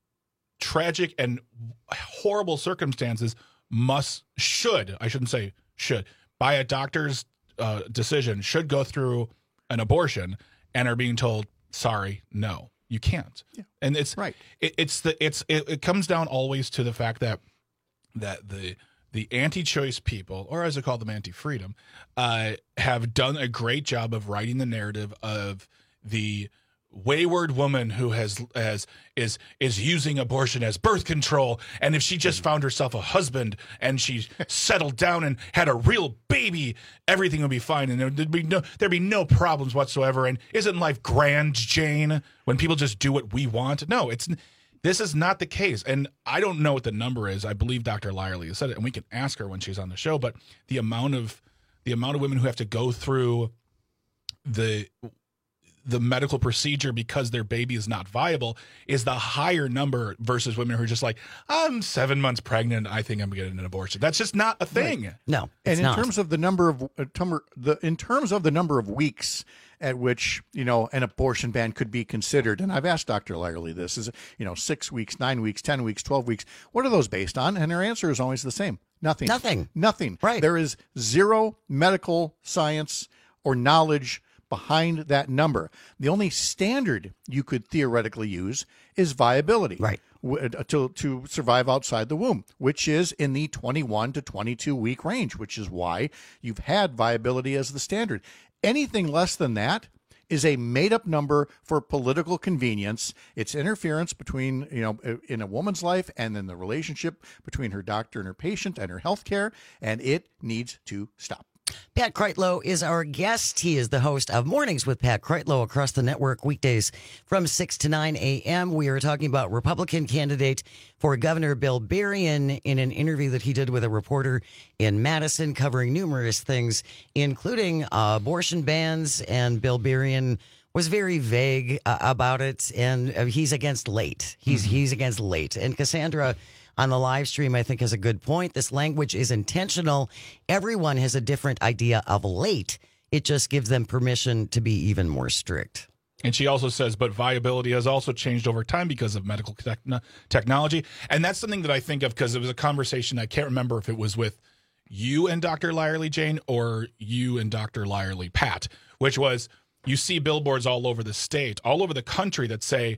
tragic and horrible circumstances, must, should, I shouldn't say should, by a doctor's uh, decision, should go through an abortion and are being told, sorry, no. You can't, yeah. and it's right. It, it's the it's it, it comes down always to the fact that that the the anti-choice people, or as I call them, anti-freedom, uh, have done a great job of writing the narrative of the wayward woman who has has is is using abortion as birth control, and if she just found herself a husband and she settled down and had a real baby, everything would be fine, and there'd be no there'd be no problems whatsoever. And isn't life grand, Jane, when people just do what we want? No, it's this is not the case, and I don't know what the number is. I believe Doctor Lyerly has said it, and we can ask her when she's on the show. But the amount of the amount of women who have to go through the the medical procedure because their baby is not viable is the higher number versus women who are just like, I'm seven months pregnant, I think I'm getting an abortion. That's just not a thing. Right. No, and it's in not. terms of the number of uh, tumor, the in terms of the number of weeks at which, you know, an abortion ban could be considered, and I've asked Doctor Lyerly this, is, you know, six weeks, nine weeks, ten weeks, twelve weeks. What are those based on? And her answer is always the same. Nothing. Nothing. Nothing. Right. There is zero medical science or knowledge behind that number. The only standard you could theoretically use is viability. Right. To, to survive outside the womb, which is in the twenty-one to twenty-two week range, which is why you've had viability as the standard. Anything less than that is a made-up number for political convenience. It's interference between, you know, in a woman's life and then the relationship between her doctor and her patient and her health care, and it needs to stop. Pat Kreitlow is our guest. He is the host of Mornings with Pat Kreitlow across the network weekdays from six to nine a.m. We are talking about Republican candidate for Governor Bill Berrien in an interview that he did with a reporter in Madison covering numerous things, including uh, abortion bans, and Bill Berrien was very vague uh, about it, and uh, he's against late. He's, mm-hmm. he's against late. And Cassandra on the live stream, I think, has a good point. This language is intentional. Everyone has a different idea of late. It just gives them permission to be even more strict. And she also says, but viability has also changed over time because of medical te- technology. And that's something that I think of because it was a conversation. I can't remember if it was with you and Doctor Lyerly, Jane, or you and Doctor Lyerly, Pat, which was you see billboards all over the state, all over the country that say,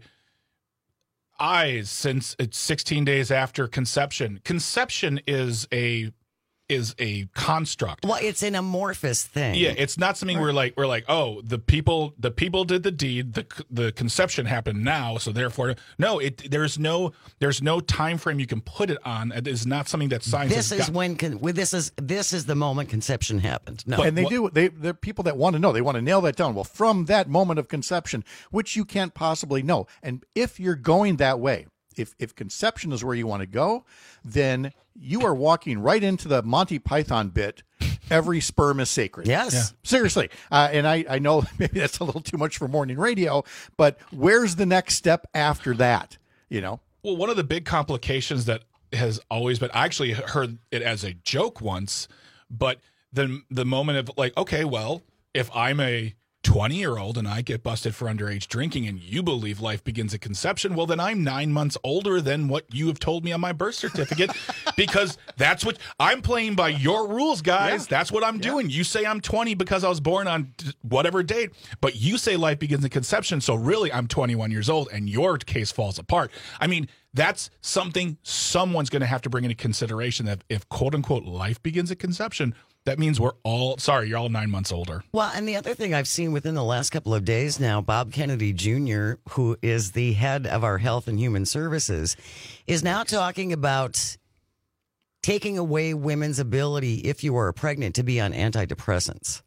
eyes since it's sixteen days after conception. Conception is a is a construct. Well, it's an amorphous thing. Yeah, it's not something right. we're like we're like, oh, the people the people did the deed, the the conception happened now, so therefore no, it there's no there's no time frame you can put it on. It is not something that science This is got. when con- this is this is the moment conception happened. No. But, and they what, do they they're people that want to know. They want to nail that down. Well, from that moment of conception, which you can't possibly know. And if you're going that way, If if conception is where you want to go, then you are walking right into the Monty Python bit, every sperm is sacred. Yes. Yeah. Seriously. Uh, and I, I know maybe that's a little too much for morning radio, but where's the next step after that, you know? Well, one of the big complications that has always been, I actually heard it as a joke once, but the, the moment of like, okay, well, if I'm a twenty-year-old and I get busted for underage drinking and you believe life begins at conception, well, then I'm nine months older than what you have told me on my birth certificate because that's what I'm playing by your rules, guys. Yeah. That's what I'm yeah. doing. You say I'm twenty because I was born on whatever date, but you say life begins at conception, so really I'm twenty-one years old and your case falls apart. I mean, that's something someone's going to have to bring into consideration that if quote-unquote life begins at conception, that means we're all, sorry, you're all nine months older. Well, and the other thing I've seen within the last couple of days now, Bob Kennedy Junior, who is the head of our Health and Human Services, is now talking about taking away women's ability, if you are pregnant, to be on antidepressants.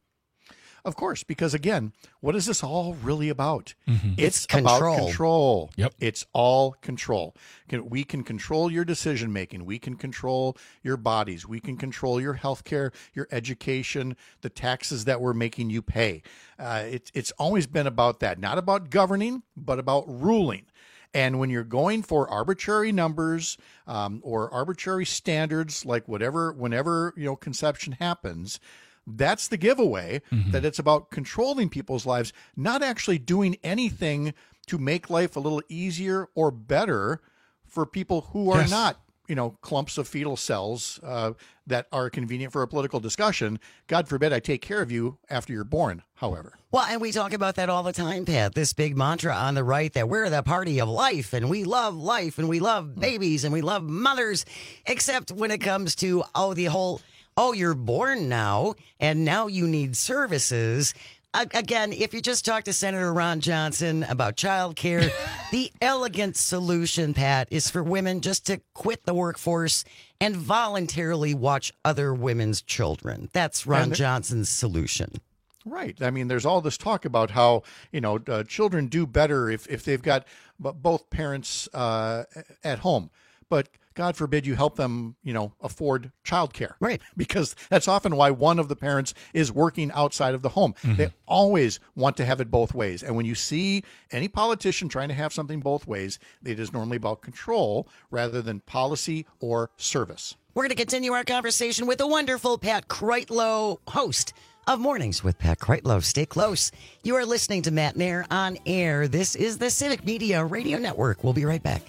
Of course, because again, what is this all really about? Mm-hmm. It's, it's control. about control. Yep. It's all control. Can, we can control your decision making. We can control your bodies. We can control your health care, your education, the taxes that we're making you pay. Uh, it, it's always been about that, not about governing, but about ruling. And when you're going for arbitrary numbers um, or arbitrary standards, like whatever, whenever you know conception happens, that's the giveaway, mm-hmm. that it's about controlling people's lives, not actually doing anything to make life a little easier or better for people who are yes. not, you know, clumps of fetal cells uh, that are convenient for a political discussion. God forbid I take care of you after you're born, however. Well, and we talk about that all the time, Pat, this big mantra on the right that we're the party of life and we love life and we love babies and we love mothers, except when it comes to, oh, the whole... oh, you're born now, and now you need services. Uh, again, if you just talk to Senator Ron Johnson about child care, the elegant solution, Pat, is for women just to quit the workforce and voluntarily watch other women's children. That's Ron Johnson's solution. Right. I mean, there's all this talk about how, you know, uh, children do better if, if they've got b- both parents uh, at home. But God forbid you help them, you know, afford childcare. Right. Because that's often why one of the parents is working outside of the home. Mm-hmm. They always want to have it both ways. And when you see any politician trying to have something both ways, it is normally about control rather than policy or service. We're going to continue our conversation with the wonderful Pat Kreitlow, host of Mornings with Pat Kreitlow. Stay close. You are listening to Matt Nair on air. This is the Civic Media Radio Network. We'll be right back.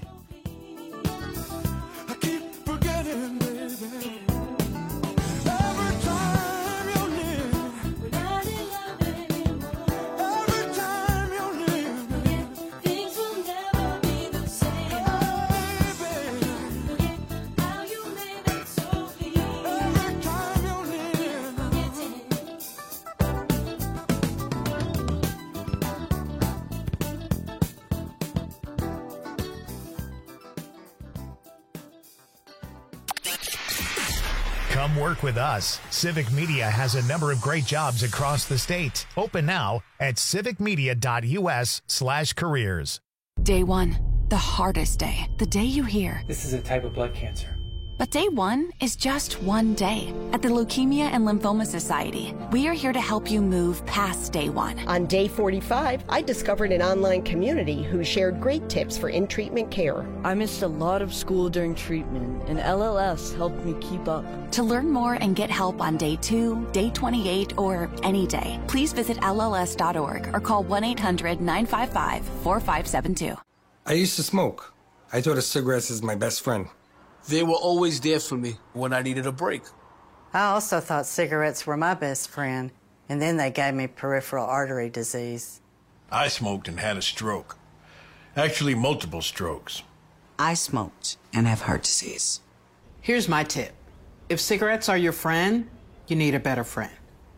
Come work with us. Civic Media has a number of great jobs across the state. Open now at civicmedia.us slash careers. Day one, the hardest day. The day you hear. This is a type of blood cancer. But day one is just one day. At the Leukemia and Lymphoma Society, we are here to help you move past day one. On day forty-five, I discovered an online community who shared great tips for in-treatment care. I missed a lot of school during treatment, and L L S helped me keep up. To learn more and get help on day two, day twenty-eight, or any day, please visit L L S dot org or call one eight hundred nine five five four five seven two. I used to smoke. I thought of cigarettes as my best friend. They were always there for me when I needed a break. I also thought cigarettes were my best friend, and then they gave me peripheral artery disease. I smoked and had a stroke. Actually, multiple strokes. I smoked and have heart disease. Here's my tip. If cigarettes are your friend, you need a better friend.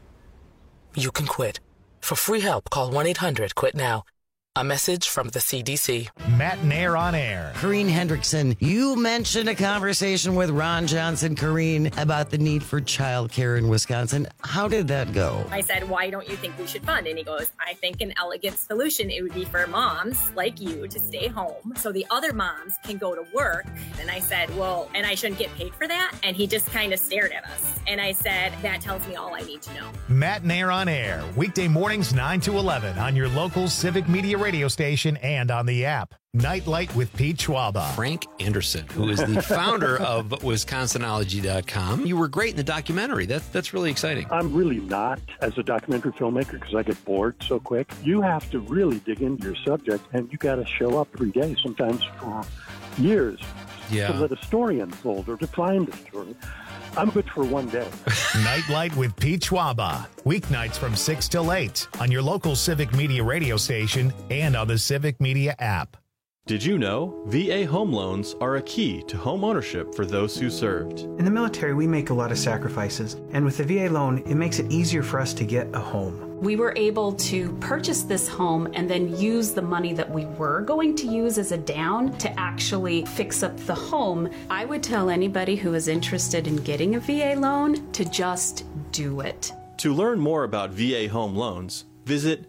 You can quit. For free help, call one eight hundred quit now. A message from the C D C. Matt Nair on air. Corrine Hendrickson, you mentioned a conversation with Ron Johnson, Corrine, about the need for childcare in Wisconsin. How did that go? I said, why don't you think we should fund? And he goes, I think an elegant solution, it would be for moms like you to stay home so the other moms can go to work. And I said, well, and I shouldn't get paid for that? And he just kind of stared at us. And I said, that tells me all I need to know. Matt Nair on air. Weekday mornings nine to eleven on your local Civic Media radio station and on the app. Nightlight with Pete Schwaba. Frank Anderson, who is the founder of Wisconsinology dot com. You were great in the documentary. That, that's really exciting. I'm really not as a documentary filmmaker because I get bored so quick. You have to really dig into your subject, and you got to show up every day, sometimes for years, yeah. to let a story unfold or to find a story. I'm good for one day. Nightlight with Pete Schwaba. Weeknights from six till eight on your local Civic Media radio station and on the Civic Media app. Did you know V A home loans are a key to home ownership for those who served? In the military, we make a lot of sacrifices, and with the V A loan, it makes it easier for us to get a home. We were able to purchase this home and then use the money that we were going to use as a down to actually fix up the home. I would tell anybody who is interested in getting a V A loan to just do it. To learn more about V A home loans, visit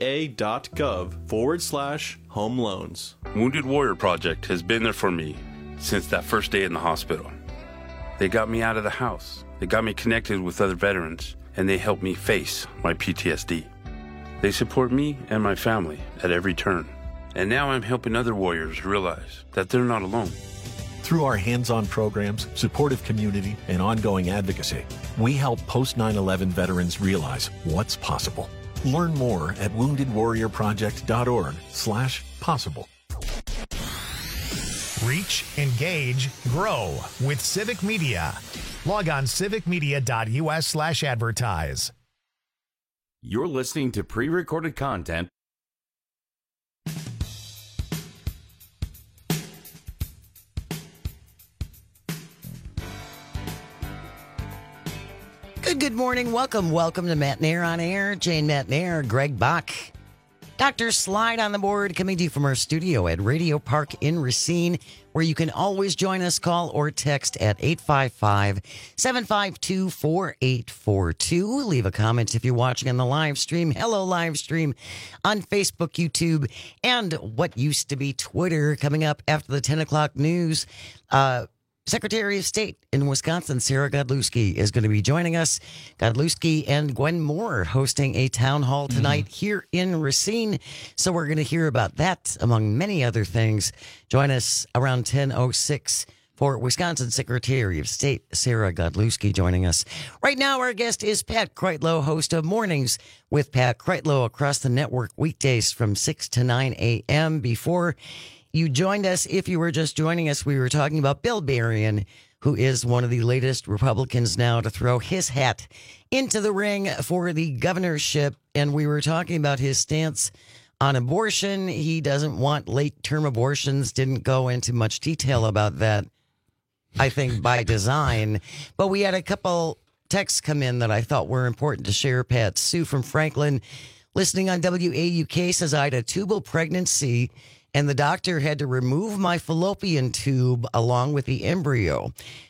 va.gov forward slash home loans. Wounded Warrior Project has been there for me since that first day in the hospital. They got me out of the house. They got me connected with other veterans, and they helped me face my P T S D. They support me and my family at every turn. And now I'm helping other warriors realize that they're not alone. Through our hands-on programs, supportive community, and ongoing advocacy, we help post nine eleven veterans realize what's possible. Learn more at woundedwarriorproject.org slash possible. Reach, engage, grow with Civic Media. Log on civicmedia.us slash advertise. You're listening to pre-recorded content. Good, good morning. Welcome. Welcome to Matt Nair on Air. Jane Matt Nair, Greg Bach. Doctor Slide on the board, coming to you from our studio at Radio Park in Racine, where you can always join us, call or text at eight five five, seven five two, four eight four two. Leave a comment if you're watching on the live stream. Hello, live stream on Facebook, YouTube, and what used to be Twitter. Coming up after the ten o'clock news, uh, Secretary of State in Wisconsin, Sarah Godlewski, is going to be joining us. Godlewski and Gwen Moore hosting a town hall tonight mm. here in Racine. So we're going to hear about that, among many other things. Join us around ten oh six for Wisconsin Secretary of State, Sarah Godlewski, joining us. Right now, our guest is Pat Kreitlow, host of Mornings with Pat Kreitlow across the network, weekdays from six to nine a.m. Before you joined us, if you were just joining us, we were talking about Bill Berrien, who is one of the latest Republicans now to throw his hat into the ring for the governorship. And we were talking about his stance on abortion. He doesn't want late-term abortions. Didn't go into much detail about that, I think, by design. But we had a couple texts come in that I thought were important to share, Pat. Sue from Franklin, listening on W A U K, says, I had a tubal pregnancy and the doctor had to remove my fallopian tube along with the embryo.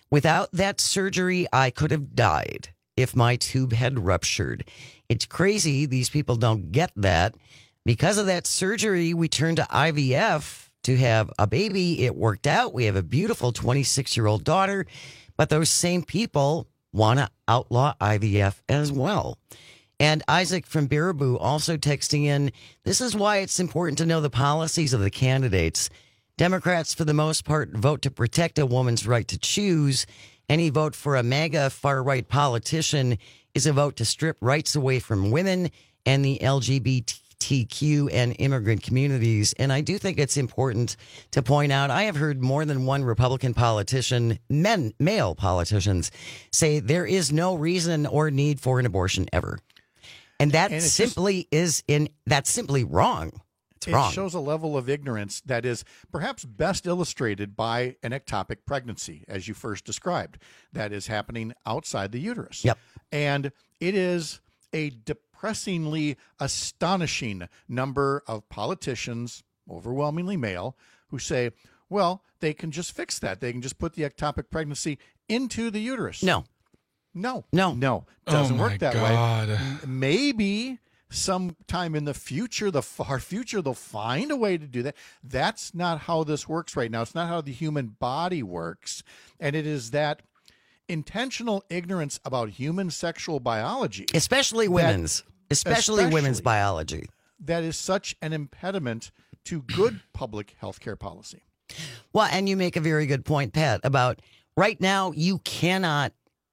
Without that surgery, I could have died if my tube had ruptured. It's crazy. These people don't get that. Because of that surgery, we turned to I V F to have a baby. It worked out. We have a beautiful twenty-six-year-old daughter. But those same people want to outlaw I V F as well. And Isaac from Baraboo also texting in, this is why it's important to know the policies of the candidates. Democrats, for the most part, vote to protect a woman's right to choose. Any vote for a MAGA far-right politician is a vote to strip rights away from women and the L G B T Q and immigrant communities. And I do think it's important to point out, I have heard more than one Republican politician, men, male politicians, say there is no reason or need for an abortion ever. And that and simply just, is in that's simply wrong. It's it wrong. shows a level of ignorance that is perhaps best illustrated by an ectopic pregnancy, as you first described, that is happening outside the uterus. Yep. And it is a depressingly astonishing number of politicians, overwhelmingly male, who say, well, they can just fix that. They can just put the ectopic pregnancy into the uterus. No. No. No. No. Doesn't oh work that God. way. Maybe sometime in the future, the far future, they'll find a way to do that. That's not how this works right now. It's not how the human body works. And it is that intentional ignorance about human sexual biology, especially women's, that, especially, especially women's biology, that is such an impediment to good public health care policy. Well, and you make a very good point, Pat, about right now you cannot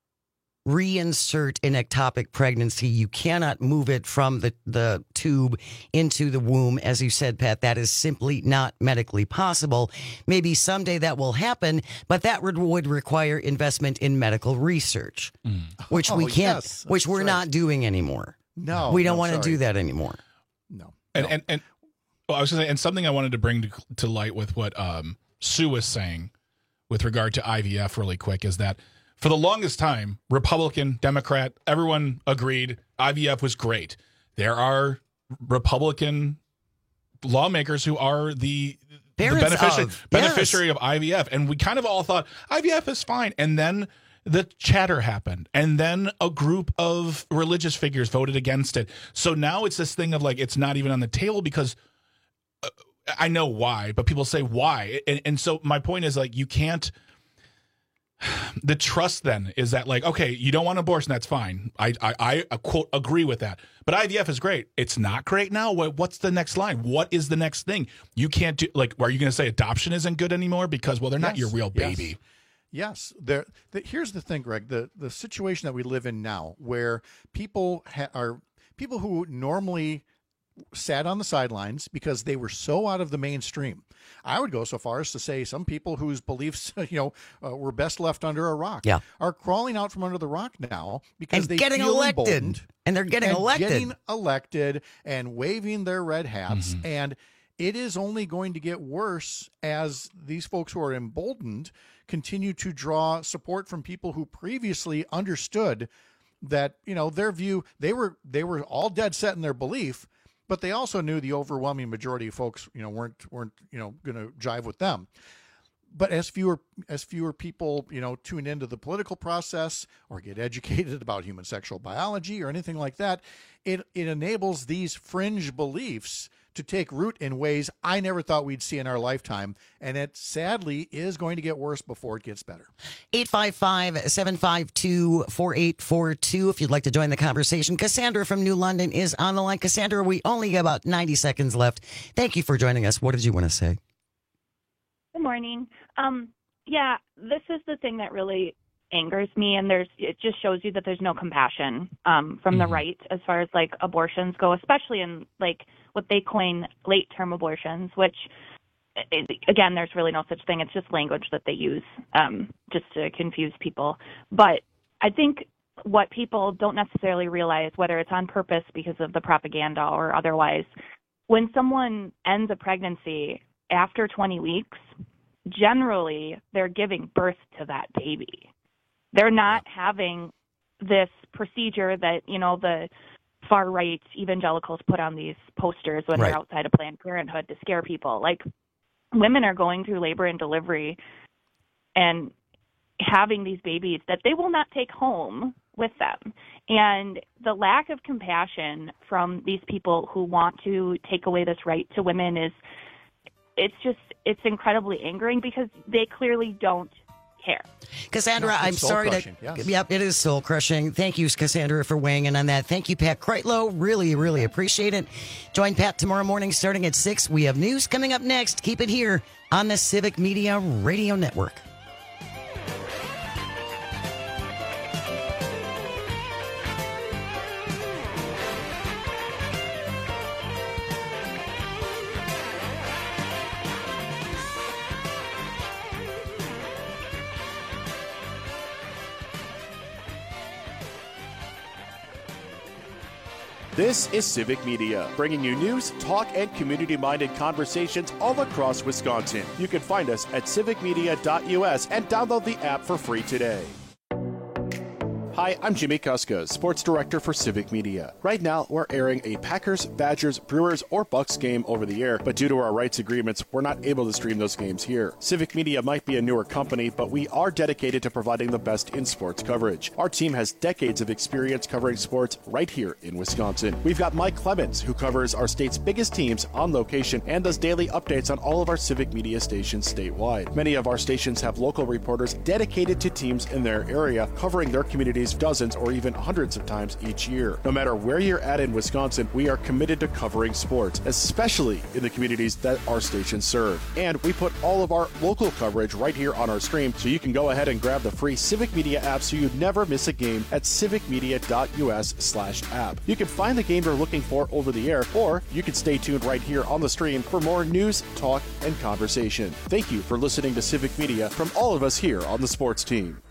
reinsert an ectopic pregnancy. You cannot move it from the, the tube into the womb. As you said, Pat, that is simply not medically possible. Maybe someday that will happen, but that would, would require investment in medical research, mm. which we oh, can't, yes, which we're right. not doing anymore. No, we don't no, want to sorry. do that anymore. No. And, no. and, and well, I was going to say, and something I wanted to bring to, to light with what um, Sue was saying with regard to I V F really quick is that for the longest time, Republican, Democrat, everyone agreed I V F was great. There are Republican lawmakers who are the, the benefici- of, beneficiary yes. of I V F. And we kind of all thought I V F is fine. And then the chatter happened. And then a group of religious figures voted against it. So now it's this thing of like, it's not even on the table because uh, I know why, but people say why. And, and so my point is like, you can't, the trust then is that like, okay, you don't want abortion. That's fine. I, I, I quote, agree with that. But I V F is great. It's not great now. What, what's the next line? What is the next thing? You can't do like, are you going to say adoption isn't good anymore? Because, well, they're not yes, your real baby. Yes. Yes, there. The, here's the thing, Greg. The the situation that we live in now, where people ha- are people who normally sat on the sidelines because they were so out of the mainstream. I would go so far as to say some people whose beliefs, you know, uh, were best left under a rock, yeah. are crawling out from under the rock now because and they getting feel elected, emboldened and they're getting and elected, getting elected, and waving their red hats, mm-hmm. and it is only going to get worse as these folks who are emboldened continue to draw support from people who previously understood that, you know, their view, they were they were all dead set in their belief, but they also knew the overwhelming majority of folks, you know, weren't weren't you know going to jive with them. But as fewer as fewer people, you know, tune into the political process or get educated about human sexual biology or anything like that, it it enables these fringe beliefs to take root in ways I never thought we'd see in our lifetime. And it sadly is going to get worse before it gets better. eight five five, seven five two, four eight four two if you'd like to join the conversation. Cassandra from New London is on the line. Cassandra, we only have about ninety seconds left. Thank you for joining us. What did you want to say? Good morning. Um, yeah, this is the thing that really angers me, and there's it just shows you that there's no compassion um, from mm-hmm. the right as far as like abortions go, especially in like what they coin late-term abortions, which is, again, there's really no such thing. It's just language that they use um, just to confuse people. But I think what people don't necessarily realize, whether it's on purpose because of the propaganda or otherwise, when someone ends a pregnancy after twenty weeks, generally they're giving birth to that baby. They're not having this procedure that, you know, the far-right evangelicals put on these posters when right. they're outside of Planned Parenthood to scare people. Like, women are going through labor and delivery, and having these babies that they will not take home with them. And the lack of compassion from these people who want to take away this right to women is, it's just, it's incredibly angering because they clearly don't care. Cassandra, No, I'm it's sorry to. soul-crushing, yes. Yep, it is soul crushing. Thank you, Cassandra, for weighing in on that. Thank you, Pat Kreitlow. Really, really appreciate it. Join Pat tomorrow morning starting at six. We have news coming up next. Keep it here on the Civic Media Radio Network. This is Civic Media, bringing you news, talk, and community-minded conversations all across Wisconsin. You can find us at civic media dot U S and download the app for free today. Hi, I'm Jimmy Kuska, Sports Director for Civic Media. Right now, we're airing a Packers, Badgers, Brewers, or Bucks game over the air, but due to our rights agreements, we're not able to stream those games here. Civic Media might be a newer company, but we are dedicated to providing the best in sports coverage. Our team has decades of experience covering sports right here in Wisconsin. We've got Mike Clemens, who covers our state's biggest teams on location and does daily updates on all of our Civic Media stations statewide. Many of our stations have local reporters dedicated to teams in their area, covering their communities dozens or even hundreds of times each year. No matter where you're at in Wisconsin, we are committed to covering sports, especially in the communities that our stations serve. And we put all of our local coverage right here on our stream, so you can go ahead and grab the free Civic Media app so you never miss a game at civic media dot U S slash app. You can find the game you're looking for over the air, or you can stay tuned right here on the stream for more news, talk, and conversation. Thank you for listening to Civic Media from all of us here on the sports team.